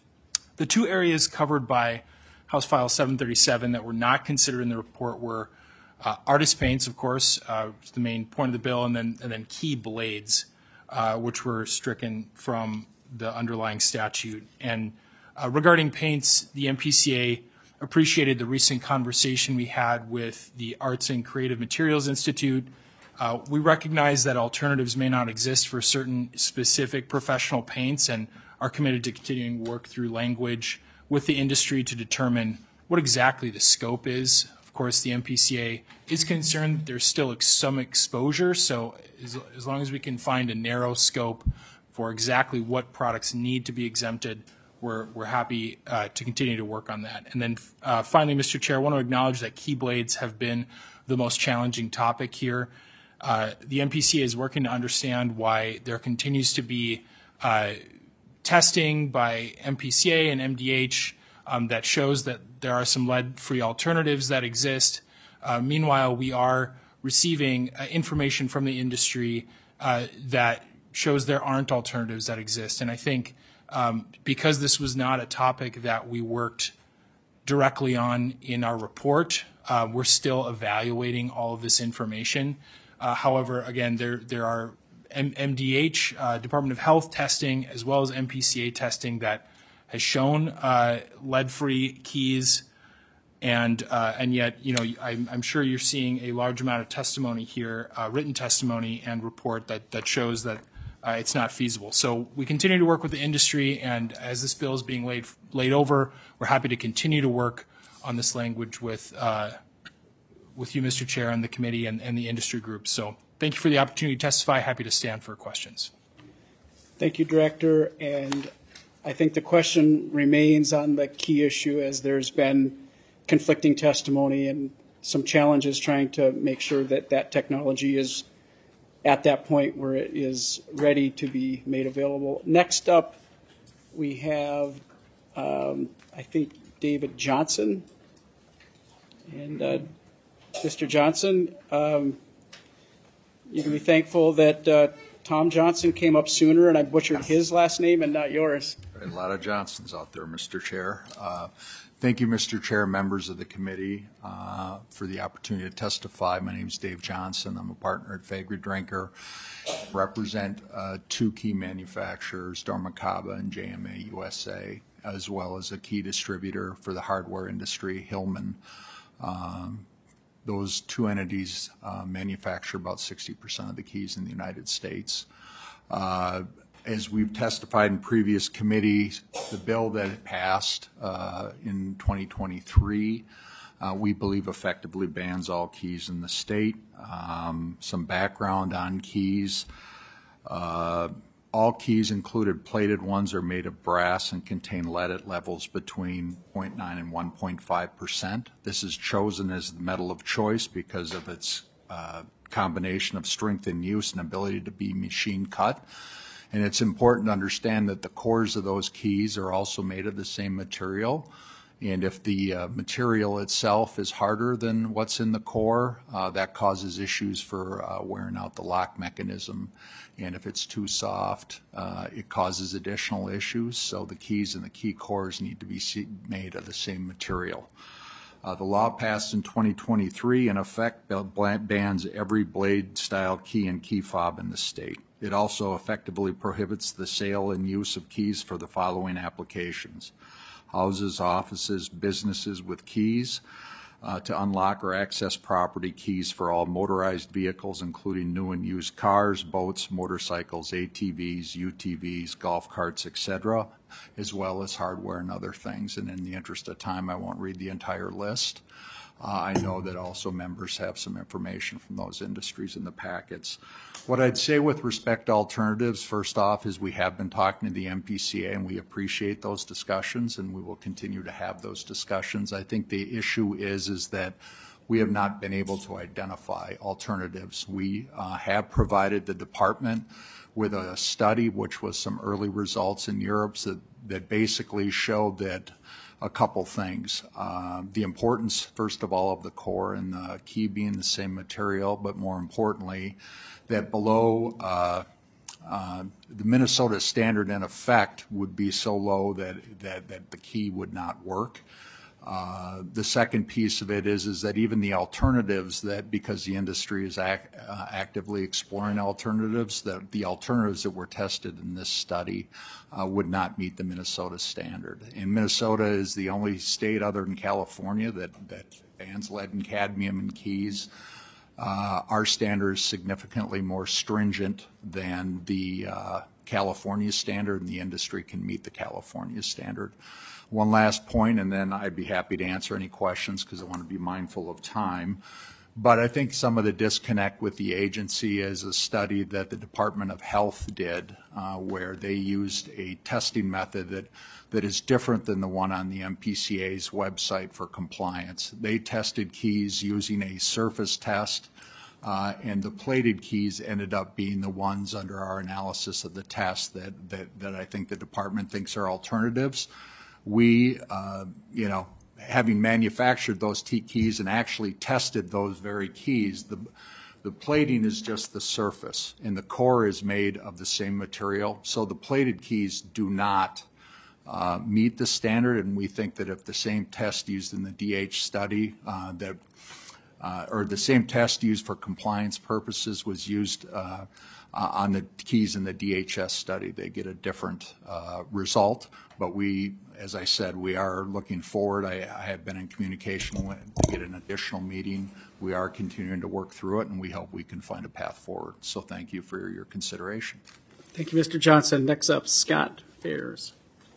The two areas covered by House File seven thirty-seven that were not considered in the report were uh, artist paints, of course, uh, was the main point of the bill, and then, and then key blades, uh, which were stricken from the underlying statute. And uh, regarding paints, the M P C A appreciated the recent conversation we had with the Arts and Creative Materials Institute. Uh, we recognize that alternatives may not exist for certain specific professional paints and are committed to continuing work through language with the industry to determine what exactly the scope is. Of course, the M P C A is concerned that there's still ex- some exposure, so as, as long as we can find a narrow scope for exactly what products need to be exempted, we're, we're happy uh, to continue to work on that. And then uh, finally, Mister Chair, I want to acknowledge that key blades have been the most challenging topic here. Uh, the M P C A is working to understand why there continues to be uh, testing by M P C A and M D H um, that shows that there are some lead-free alternatives that exist. Uh, meanwhile, we are receiving uh, information from the industry uh, that shows there aren't alternatives that exist. And I think um, because this was not a topic that we worked directly on in our report, uh, we're still evaluating all of this information. Uh, however, again, there there are M- MDH, uh, Department of Health testing, as well as M P C A testing that has shown uh, lead-free keys, and uh, and yet, you know, I'm, I'm sure you're seeing a large amount of testimony here, uh, written testimony and report that that shows that uh, it's not feasible. So we continue to work with the industry, and as this bill is being laid laid over, we're happy to continue to work on this language with. Uh, with you, Mister Chair, and the committee and, and the industry groups. So thank you for the opportunity to testify. Happy to stand for questions. Thank you, Director. And I think the question remains on the key issue, as there's been conflicting testimony and some challenges trying to make sure that that technology is at that point where it is ready to be made available. Next up, we have, um, I think, David Johnson. And uh, Mister Johnson, um, you can be thankful that uh, Tom Johnson came up sooner and I butchered his last name and not yours. A lot of Johnsons out there, Mister Chair. Uh, thank you, Mister Chair, members of the committee, uh, for the opportunity to testify. My name is Dave Johnson. I'm a partner at Faegre Drinker. Represent uh, two key manufacturers, Dormakaba and J M A U S A, as well as a key distributor for the hardware industry, Hillman. Um, Those two entities uh, manufacture about sixty percent of the keys in the United States. Uh, as we've testified in previous committees, the bill that passed uh, in twenty twenty-three, uh, we believe effectively bans all keys in the state. Um, some background on keys. Uh, All keys, included plated ones, are made of brass and contain lead at levels between zero point nine and one point five percent. This is chosen as the metal of choice because of its uh, combination of strength in use and ability to be machine cut. And it's important to understand that the cores of those keys are also made of the same material. And if the uh, material itself is harder than what's in the core, uh, that causes issues for uh, wearing out the lock mechanism. And if it's too soft, uh, it causes additional issues. So the keys and the key cores need to be made of the same material. Uh, the law passed in twenty twenty-three in effect bans every blade-style key and key fob in the state. It also effectively prohibits the sale and use of keys for the following applications: houses, offices, businesses with keys, uh, to unlock or access property, keys for all motorized vehicles, including new and used cars, boats, motorcycles, A T Vs, U T Vs, golf carts, et cetera, as well as hardware and other things. And in the interest of time, I won't read the entire list. Uh, I know that also members have some information from those industries in the packets. What I'd say with respect to alternatives, first off, is we have been talking to the M P C A, and we appreciate those discussions, and we will continue to have those discussions. I think the issue is, is that we have not been able to identify alternatives. We uh, have provided the department with a study, which was some early results in Europe, that, that basically showed that a couple things. Uh, the importance, first of all, of the core and the key being the same material, but more importantly, that below uh, uh, the Minnesota standard in effect would be so low that, that, that the key would not work. Uh, the second piece of it is, is that even the alternatives that, because the industry is act, uh, actively exploring alternatives, that the alternatives that were tested in this study uh, would not meet the Minnesota standard. And Minnesota is the only state other than California that, that bans lead and cadmium in keys. Uh, our standard is significantly more stringent than the uh, California standard, and the industry can meet the California standard. One last point, and then I'd be happy to answer any questions because I want to be mindful of time. But I think some of the disconnect with the agency is a study that the Department of Health did uh, where they used a testing method that, that is different than the one on the M P C A's website for compliance. They tested keys using a surface test, uh, and the plated keys ended up being the ones under our analysis of the test that, that, that I think the department thinks are alternatives. We, uh, you know, having manufactured those T keys and actually tested those very keys, the, the plating is just the surface, and the core is made of the same material. So the plated keys do not uh, meet the standard, and we think that if the same test used in the D H study, uh, that uh, or the same test used for compliance purposes was used uh, uh, on the keys in the D H S study, they get a different uh, result. But we, as I said, we are looking forward. I, I have been in communication with, to get an additional meeting. We are continuing to work through it, and we hope we can find a path forward. So thank you for your consideration. Thank you, Mister Johnson. Next up, Scott Fairs.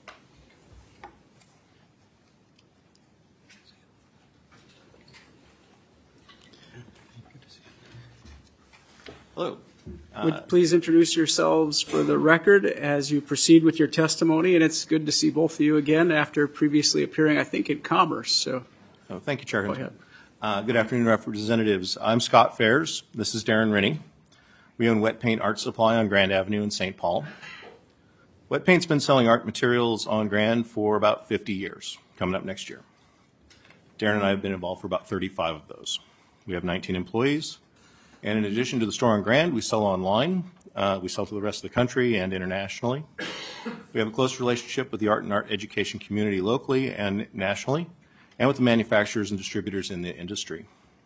Hello. Would you please introduce yourselves for the record as you proceed with your testimony, and it's good to see both of you again after previously appearing, I think, in Commerce. So, oh, thank you, Chair. Go ahead. Uh, good afternoon, representatives. I'm Scott Fairs. This is Darren Rennie. We own Wet Paint Art Supply on Grand Avenue in Saint Paul. Wet Paint's been selling art materials on Grand for about fifty years, coming up next year. Darren and I have been involved for about thirty-five of those. We have nineteen employees. And in addition to the store on Grand, we sell online. Uh, we sell to the rest of the country and internationally. We have a close relationship with the art and art education community locally and nationally, and with the manufacturers and distributors in the industry.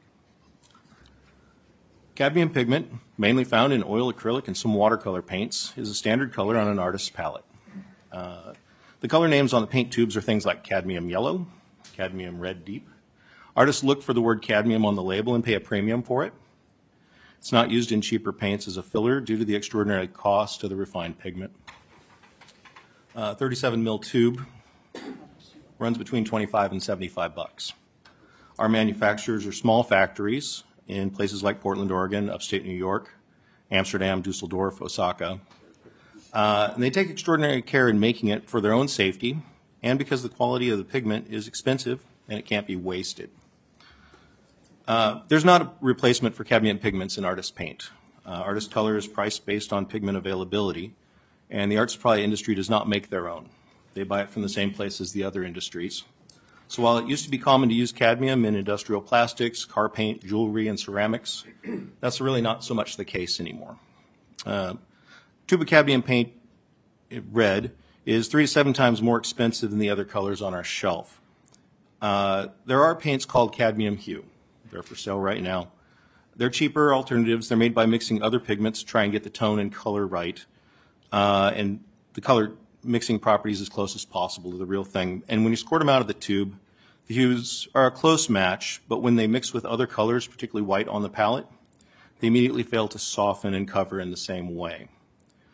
Cadmium pigment, mainly found in oil, acrylic, and some watercolor paints, is a standard color on an artist's palette. Uh, the color names on the paint tubes are things like cadmium yellow, cadmium red deep. Artists look for the word cadmium on the label and pay a premium for it. It's not used in cheaper paints as a filler due to the extraordinary cost of the refined pigment. Uh, thirty-seven mil tube runs between twenty-five and seventy-five bucks. Our manufacturers are small factories in places like Portland, Oregon, upstate New York, Amsterdam, Dusseldorf, Osaka. Uh, and they take extraordinary care in making it for their own safety and because the quality of the pigment is expensive and it can't be wasted. Uh, there's not a replacement for cadmium pigments in artist paint. Uh, artist color is priced based on pigment availability, and the art supply industry does not make their own. They buy it from the same place as the other industries. So while it used to be common to use cadmium in industrial plastics, car paint, jewelry, and ceramics, that's really not so much the case anymore. Uh, tube of cadmium paint, red, is three to seven times more expensive than the other colors on our shelf. Uh, there are paints called cadmium hue. They're for sale right now. They're cheaper alternatives. They're made by mixing other pigments to try and get the tone and color right. Uh, and the color mixing properties as close as possible to the real thing. And when you squirt them out of the tube, the hues are a close match, but when they mix with other colors, particularly white on the palette, they immediately fail to soften and cover in the same way.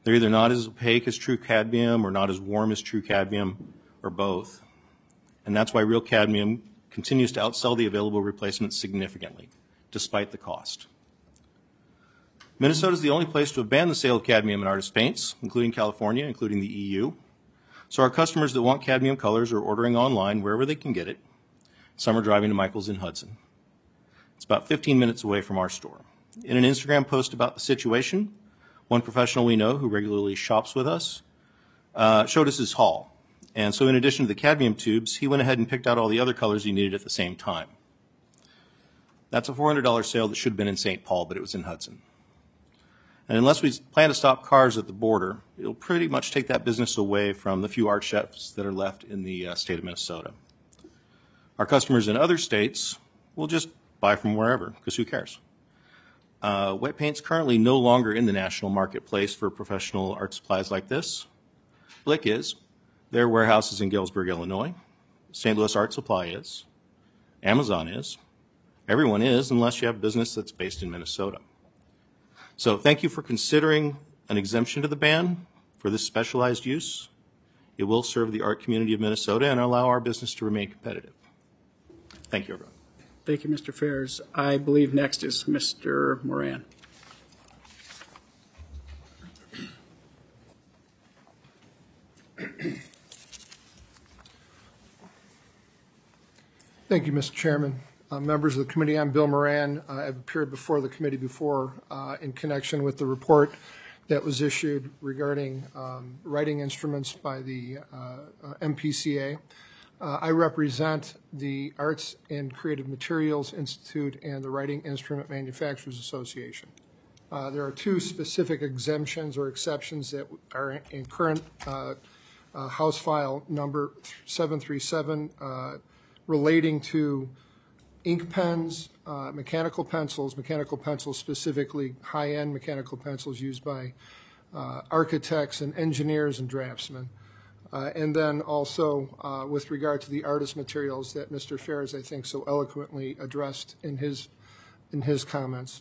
They're either not as opaque as true cadmium or not as warm as true cadmium or both. And that's why real cadmium continues to outsell the available replacements significantly, despite the cost. Minnesota is the only place to have banned the sale of cadmium in artist paints, including California, including the E U. So our customers that want cadmium colors are ordering online wherever they can get it. Some are driving to Michael's in Hudson. It's about fifteen minutes away from our store. In an Instagram post about the situation, one professional we know who regularly shops with us uh, showed us his haul. And so in addition to the cadmium tubes, he went ahead and picked out all the other colors he needed at the same time. That's a four hundred dollars sale that should have been in Saint Paul, but it was in Hudson. And unless we plan to stop cars at the border, it'll pretty much take that business away from the few art chefs that are left in the uh, state of Minnesota. Our customers in other states will just buy from wherever, because who cares? Uh, wet paint's currently no longer in the national marketplace for professional art supplies like this. Blick is. Their warehouse is in Galesburg, Illinois. Saint Louis Art Supply is. Amazon is. Everyone is, unless you have a business that's based in Minnesota. So thank you for considering an exemption to the ban for this specialized use. It will serve the art community of Minnesota and allow our business to remain competitive. Thank you, everyone. Thank you, Mister Fairs. I believe next is Mister Moran. Thank you, Mister Chairman. Uh, members of the committee, I'm Bill Moran. Uh, I've appeared before the committee before uh, in connection with the report that was issued regarding um, writing instruments by the uh, uh, M P C A. Uh, I represent the Arts and Creative Materials Institute and the Writing Instrument Manufacturers Association. Uh, there are two specific exemptions or exceptions that are in current uh, uh, House File number seven three seven uh, relating to ink pens, uh, mechanical pencils, mechanical pencils specifically high-end mechanical pencils used by uh, architects and engineers and draftsmen. Uh, and then also uh, with regard to the artist materials that Mister Fairs, I think, so eloquently addressed in his in his comments.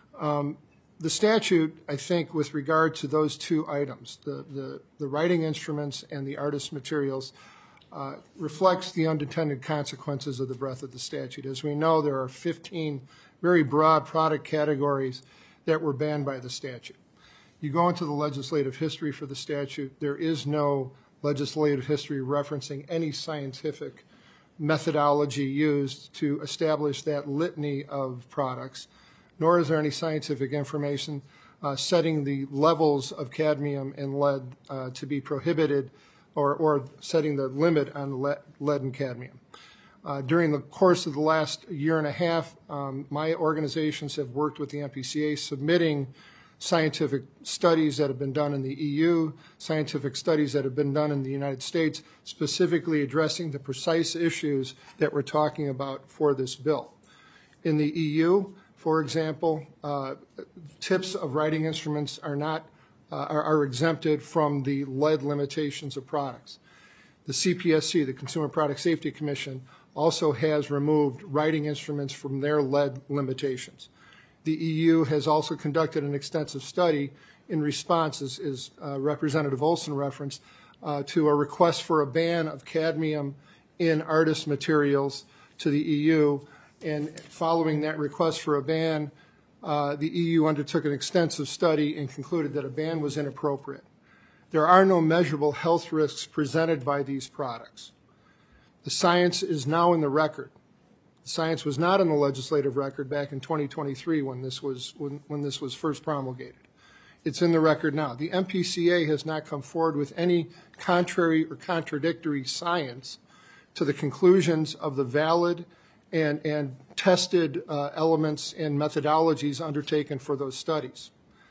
Um, the statute, I think, with regard to those two items, the, the, the writing instruments and the artist materials, uh, reflects the unintended consequences of the breadth of the statute. As we know, there are fifteen very broad product categories that were banned by the statute. You go into the legislative history for the statute, there is no legislative history referencing any scientific methodology used to establish that litany of products, nor is there any scientific information uh, setting the levels of cadmium and lead uh, to be prohibited or, or setting the limit on lead, lead and cadmium. Uh, during the course of the last year and a half, um, my organizations have worked with the M P C A submitting scientific studies that have been done in the E U, scientific studies that have been done in the United States, specifically addressing the precise issues that we're talking about for this bill. In the E U, for example, uh, tips of writing instruments are not uh, are, are exempted from the lead limitations of products. The C P S C, the Consumer Product Safety Commission, also has removed writing instruments from their lead limitations. The E U has also conducted an extensive study in response, as, as uh, Representative Olson referenced, uh, to a request for a ban of cadmium in artist materials to the E U. And following that request for a ban, uh, the E U undertook an extensive study and concluded that a ban was inappropriate. There are no measurable health risks presented by these products. The science is now in the record. Science was not in the legislative record back in twenty twenty-three when this was when, when this was first promulgated. It's in the record now. The M P C A has not come forward with any contrary or contradictory science to the conclusions of the valid and, and tested uh, elements and methodologies undertaken for those studies.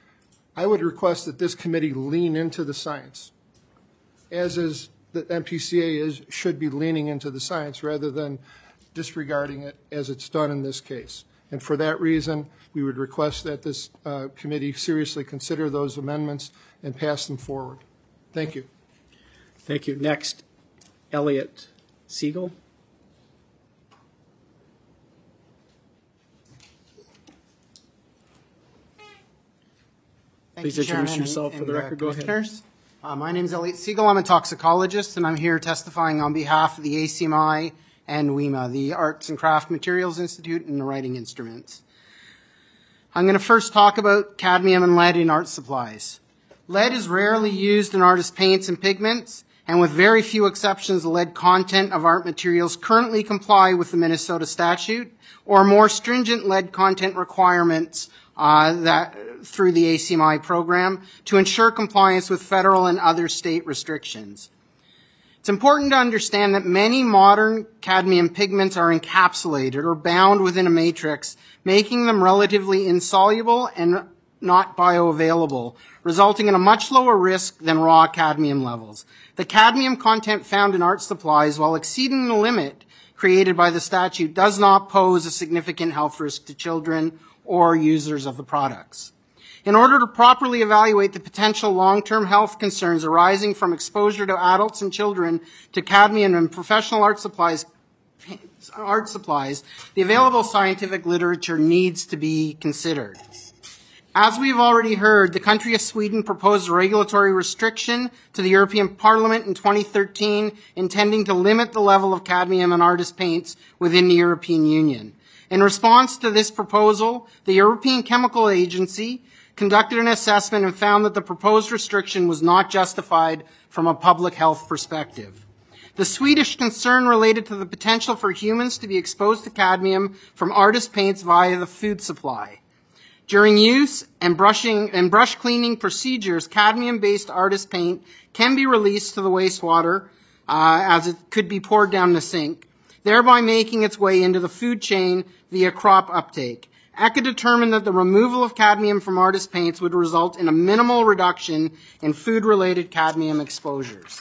I would request that this committee lean into the science, as is the M P C A is should be leaning into the science rather than disregarding it as it's done in this case. And for that reason, we would request that this uh, committee seriously consider those amendments and pass them forward. Thank you. Thank you. Next, Elliot Siegel. Thank Please you, introduce Chairman yourself and, for the and, uh, record. Go ahead. Commissioners. Uh, my name is Elliot Siegel. I'm a toxicologist, and I'm here testifying on behalf of the A C M I and W E M A, the Arts and Craft Materials Institute, and the Writing Instruments. I'm going to first talk about cadmium and lead in art supplies. Lead is rarely used in artist paints and pigments, and with very few exceptions, the lead content of art materials currently comply with the Minnesota statute or more stringent lead content requirements uh, that through the A C M I program to ensure compliance with federal and other state restrictions. It's important to understand that many modern cadmium pigments are encapsulated or bound within a matrix, making them relatively insoluble and not bioavailable, resulting in a much lower risk than raw cadmium levels. The cadmium content found in art supplies, while exceeding the limit created by the statute, does not pose a significant health risk to children or users of the products. In order to properly evaluate the potential long-term health concerns arising from exposure to adults and children to cadmium in professional art supplies, art supplies, the available scientific literature needs to be considered. As we've already heard, the country of Sweden proposed a regulatory restriction to the European Parliament in twenty thirteen, intending to limit the level of cadmium in artist paints within the European Union. In response to this proposal, the European Chemical Agency conducted an assessment and found that the proposed restriction was not justified from a public health perspective. The Swedish concern related to the potential for humans to be exposed to cadmium from artist paints via the food supply. During use and brushing and brush cleaning procedures, cadmium-based artist paint can be released to the wastewater uh, as it could be poured down the sink, thereby making its way into the food chain via crop uptake. E C A determined that the removal of cadmium from artist paints would result in a minimal reduction in food-related cadmium exposures.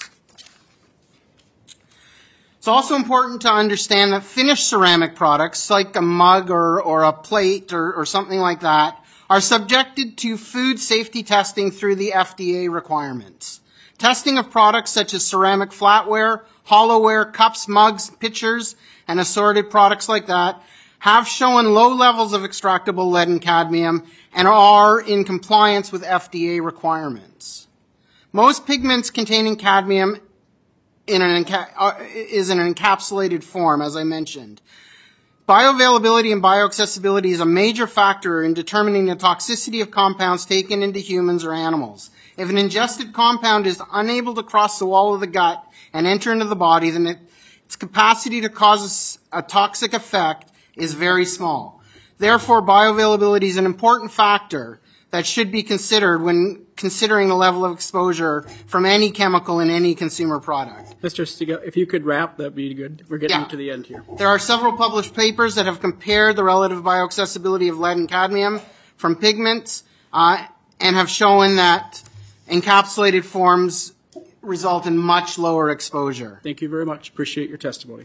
It's also important to understand that finished ceramic products, like a mug or, or a plate or, or something like that, are subjected to food safety testing through the F D A requirements. Testing of products such as ceramic flatware, hollowware, cups, mugs, pitchers, and assorted products like that have shown low levels of extractable lead and cadmium and are in compliance with F D A requirements. Most pigments containing cadmium in an enca- is in an encapsulated form, as I mentioned. Bioavailability and bioaccessibility is a major factor in determining the toxicity of compounds taken into humans or animals. If an ingested compound is unable to cross the wall of the gut and enter into the body, then it, its capacity to cause a toxic effect is very small. Therefore, bioavailability is an important factor that should be considered when considering the level of exposure from any chemical in any consumer product. Mister Stiga, if you could wrap, that'd be good. We're getting Yeah. to the end here. There are several published papers that have compared the relative bioaccessibility of lead and cadmium from pigments uh, and have shown that encapsulated forms result in much lower exposure. Thank you very much. Appreciate your testimony.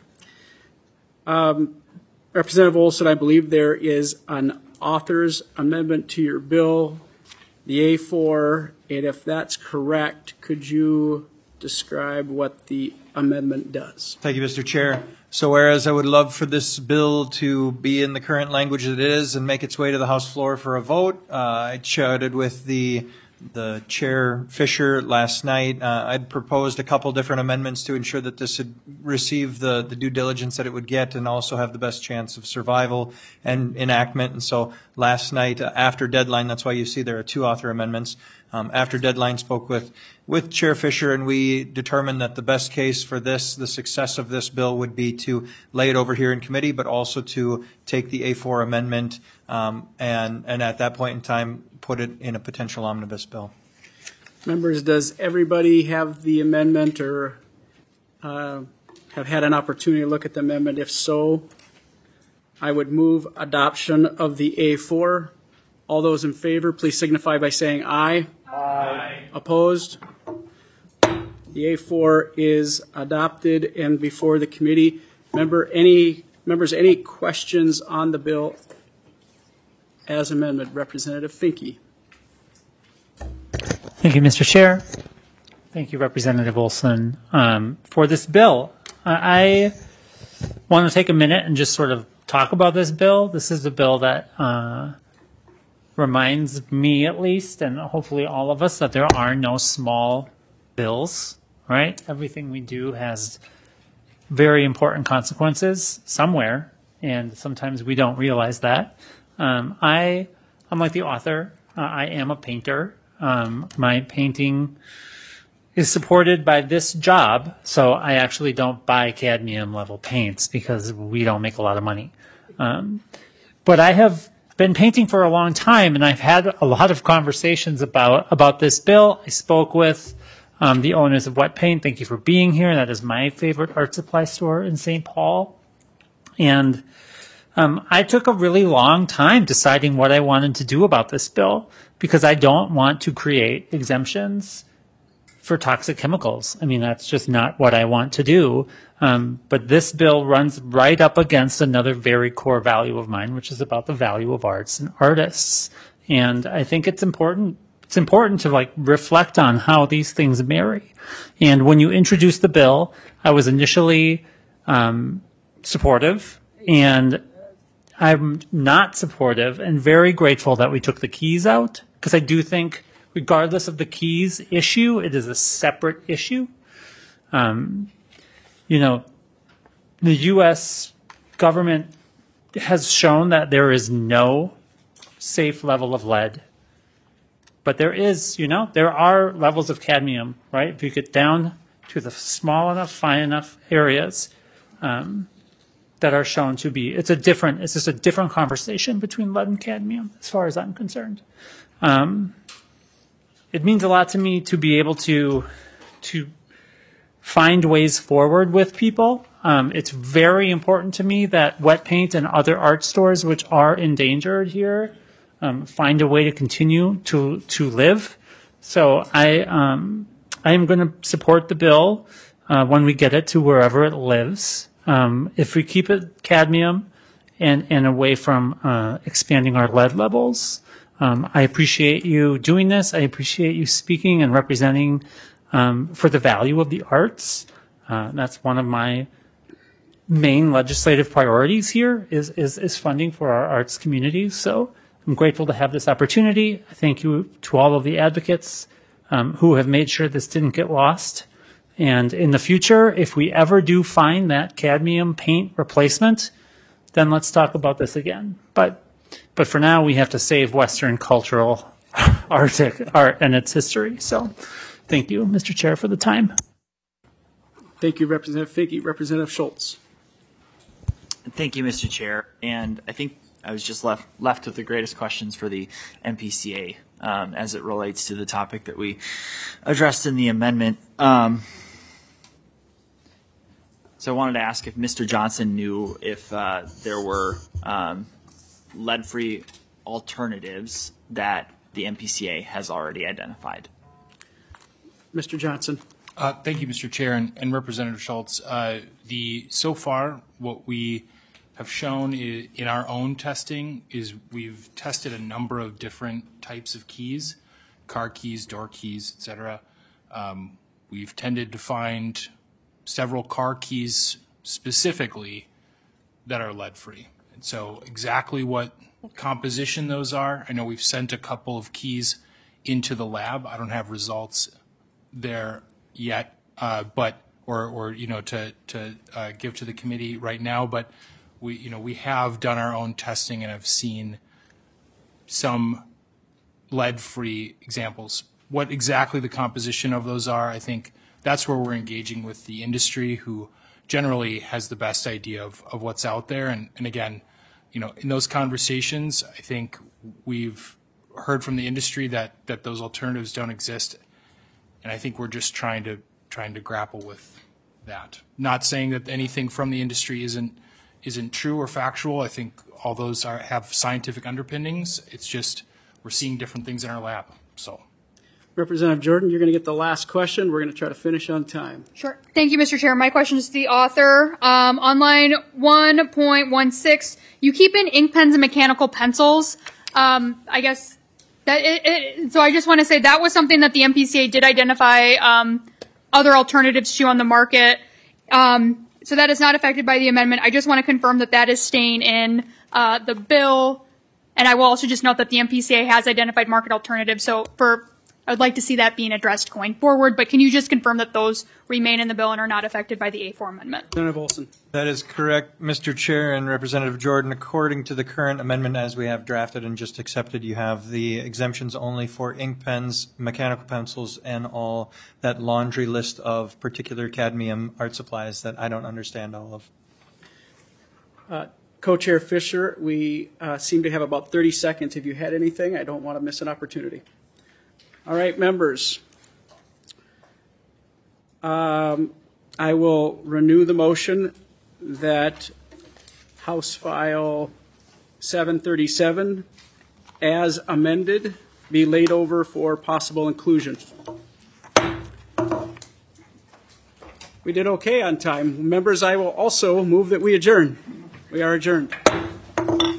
Um, Representative Olson, I believe there is an author's amendment to your bill, the A four, and if that's correct, could you describe what the amendment does? Thank you, Mister Chair. So whereas I would love for this bill to be in the current language that it is and make its way to the House floor for a vote, uh, I chatted with the the Chair Fisher last night. Uh, I'd proposed a couple different amendments to ensure that this would receive the, the due diligence that it would get and also have the best chance of survival and enactment. And so last night, uh, after deadline, that's why you see there are two author amendments. Um, after deadline, spoke with, with Chair Fisher, and we determined that the best case for this, the success of this bill, would be to lay it over here in committee, but also to take the A four amendment um, and, and at that point in time, put it in a potential omnibus bill. Members, does everybody have the amendment or uh, have had an opportunity to look at the amendment? If so, I would move adoption of the A four. All those in favor, please signify by saying aye. Aye. Opposed? The A four is adopted and before the committee. Member, any members, any questions on the bill as amendment? Representative Finke. Thank you, Mister Chair. Thank you, Representative Olson, um, for this bill. I, I want to take a minute and just sort of talk about this bill. This is a bill that uh, reminds me at least, and hopefully all of us, that there are no small bills, right? Everything we do has very important consequences somewhere, and sometimes we don't realize that. Um, I, I'm like the author. Uh, I am a painter. Um, my painting is supported by this job, so I actually don't buy cadmium level paints because we don't make a lot of money. Um, but I have been painting for a long time, and I've had a lot of conversations about about this bill. I spoke with um, the owners of Wet Paint. Thank you for being here. That is my favorite art supply store in Saint Paul. And um, I took a really long time deciding what I wanted to do about this bill, because I don't want to create exemptions for toxic chemicals. I mean, that's just not what I want to do. Um, but this bill runs right up against another very core value of mine, which is about the value of arts and artists. And I think it's important. It's important to like reflect on how these things marry. And when you introduced the bill, I was initially um, supportive, and I'm not supportive and very grateful that we took the keys out, because I do think regardless of the keys issue, it is a separate issue. Um, you know, the U S government has shown that there is no safe level of lead. But there is, you know, there are levels of cadmium, right? If you get down to the small enough, fine enough areas um, that are shown to be, it's a different, it's just a different conversation between lead and cadmium as far as I'm concerned. Um, It means a lot to me to be able to to find ways forward with people. Um, it's very important to me that Wet Paint and other art stores which are endangered here um, find a way to continue to to live. So I um, I am going to support the bill uh, when we get it to wherever it lives. Um, if we keep it cadmium and and away from uh, expanding our lead levels. Um, I appreciate you doing this. I appreciate you speaking and representing um, for the value of the arts. Uh, that's one of my main legislative priorities here is, is, is funding for our arts communities. So I'm grateful to have this opportunity. Thank you to all of the advocates um, who have made sure this didn't get lost. And in the future, if we ever do find that cadmium paint replacement, then let's talk about this again. But But for now, we have to save Western cultural art, art and its history. So thank you, Mister Chair, for the time. Thank you, Representative Finke. Representative Schultz. Thank you, Mister Chair. And I think I was just left left with the greatest questions for the M P C A um, as it relates to the topic that we addressed in the amendment. Um, so I wanted to ask if Mister Johnson knew if uh, there were um, lead-free alternatives that the M P C A has already identified. Mister Johnson. Uh, thank you, Mister Chair, and, and Representative Schultz. Uh, the so far, what we have shown is, in our own testing is we've tested a number of different types of keys, car keys, door keys, et cetera. Um, we've tended to find several car keys specifically that are lead-free. So exactly what composition those are, I know we've sent a couple of keys into the lab. I don't have results there yet, uh, but or or you know to to uh, give to the committee right now. But we you know we have done our own testing and have seen some lead-free examples. What exactly the composition of those are, I think that's where we're engaging with the industry, who generally has the best idea of, of what's out there. And, and again, you know, in those conversations, I think we've heard from the industry that, that those alternatives don't exist. And I think we're just trying to trying to grapple with that. Not saying that anything from the industry isn't isn't true or factual. I think all those are have scientific underpinnings. It's just we're seeing different things in our lab. So. Representative Jordan, you're going to get the last question. We're going to try to finish on time. Sure. Thank you, Mister Chair. My question is to the author. Um, on line one point one six, you keep in ink pens and mechanical pencils. Um, I guess that it, it, so I just want to say that was something that the M P C A did identify um, other alternatives to on the market. Um, so that is not affected by the amendment. I just want to confirm that that is staying in uh, the bill And I will also just note that the M P C A has identified market alternatives, so for I would like to see that being addressed going forward, but can you just confirm that those remain in the bill and are not affected by the A four amendment? Representative Olson. That is correct, Mister Chair and Representative Jordan. According to the current amendment as we have drafted and just accepted, you have the exemptions only for ink pens, mechanical pencils, and all that laundry list of particular cadmium art supplies that I don't understand all of. Uh, Co-Chair Fisher, we uh, seem to have about thirty seconds. If you had anything, I don't want to miss an opportunity. All right, members. Um, I will renew the motion that House File seven thirty-seven, as amended, be laid over for possible inclusion. We did okay on time. Members, I will also move that we adjourn. We are adjourned.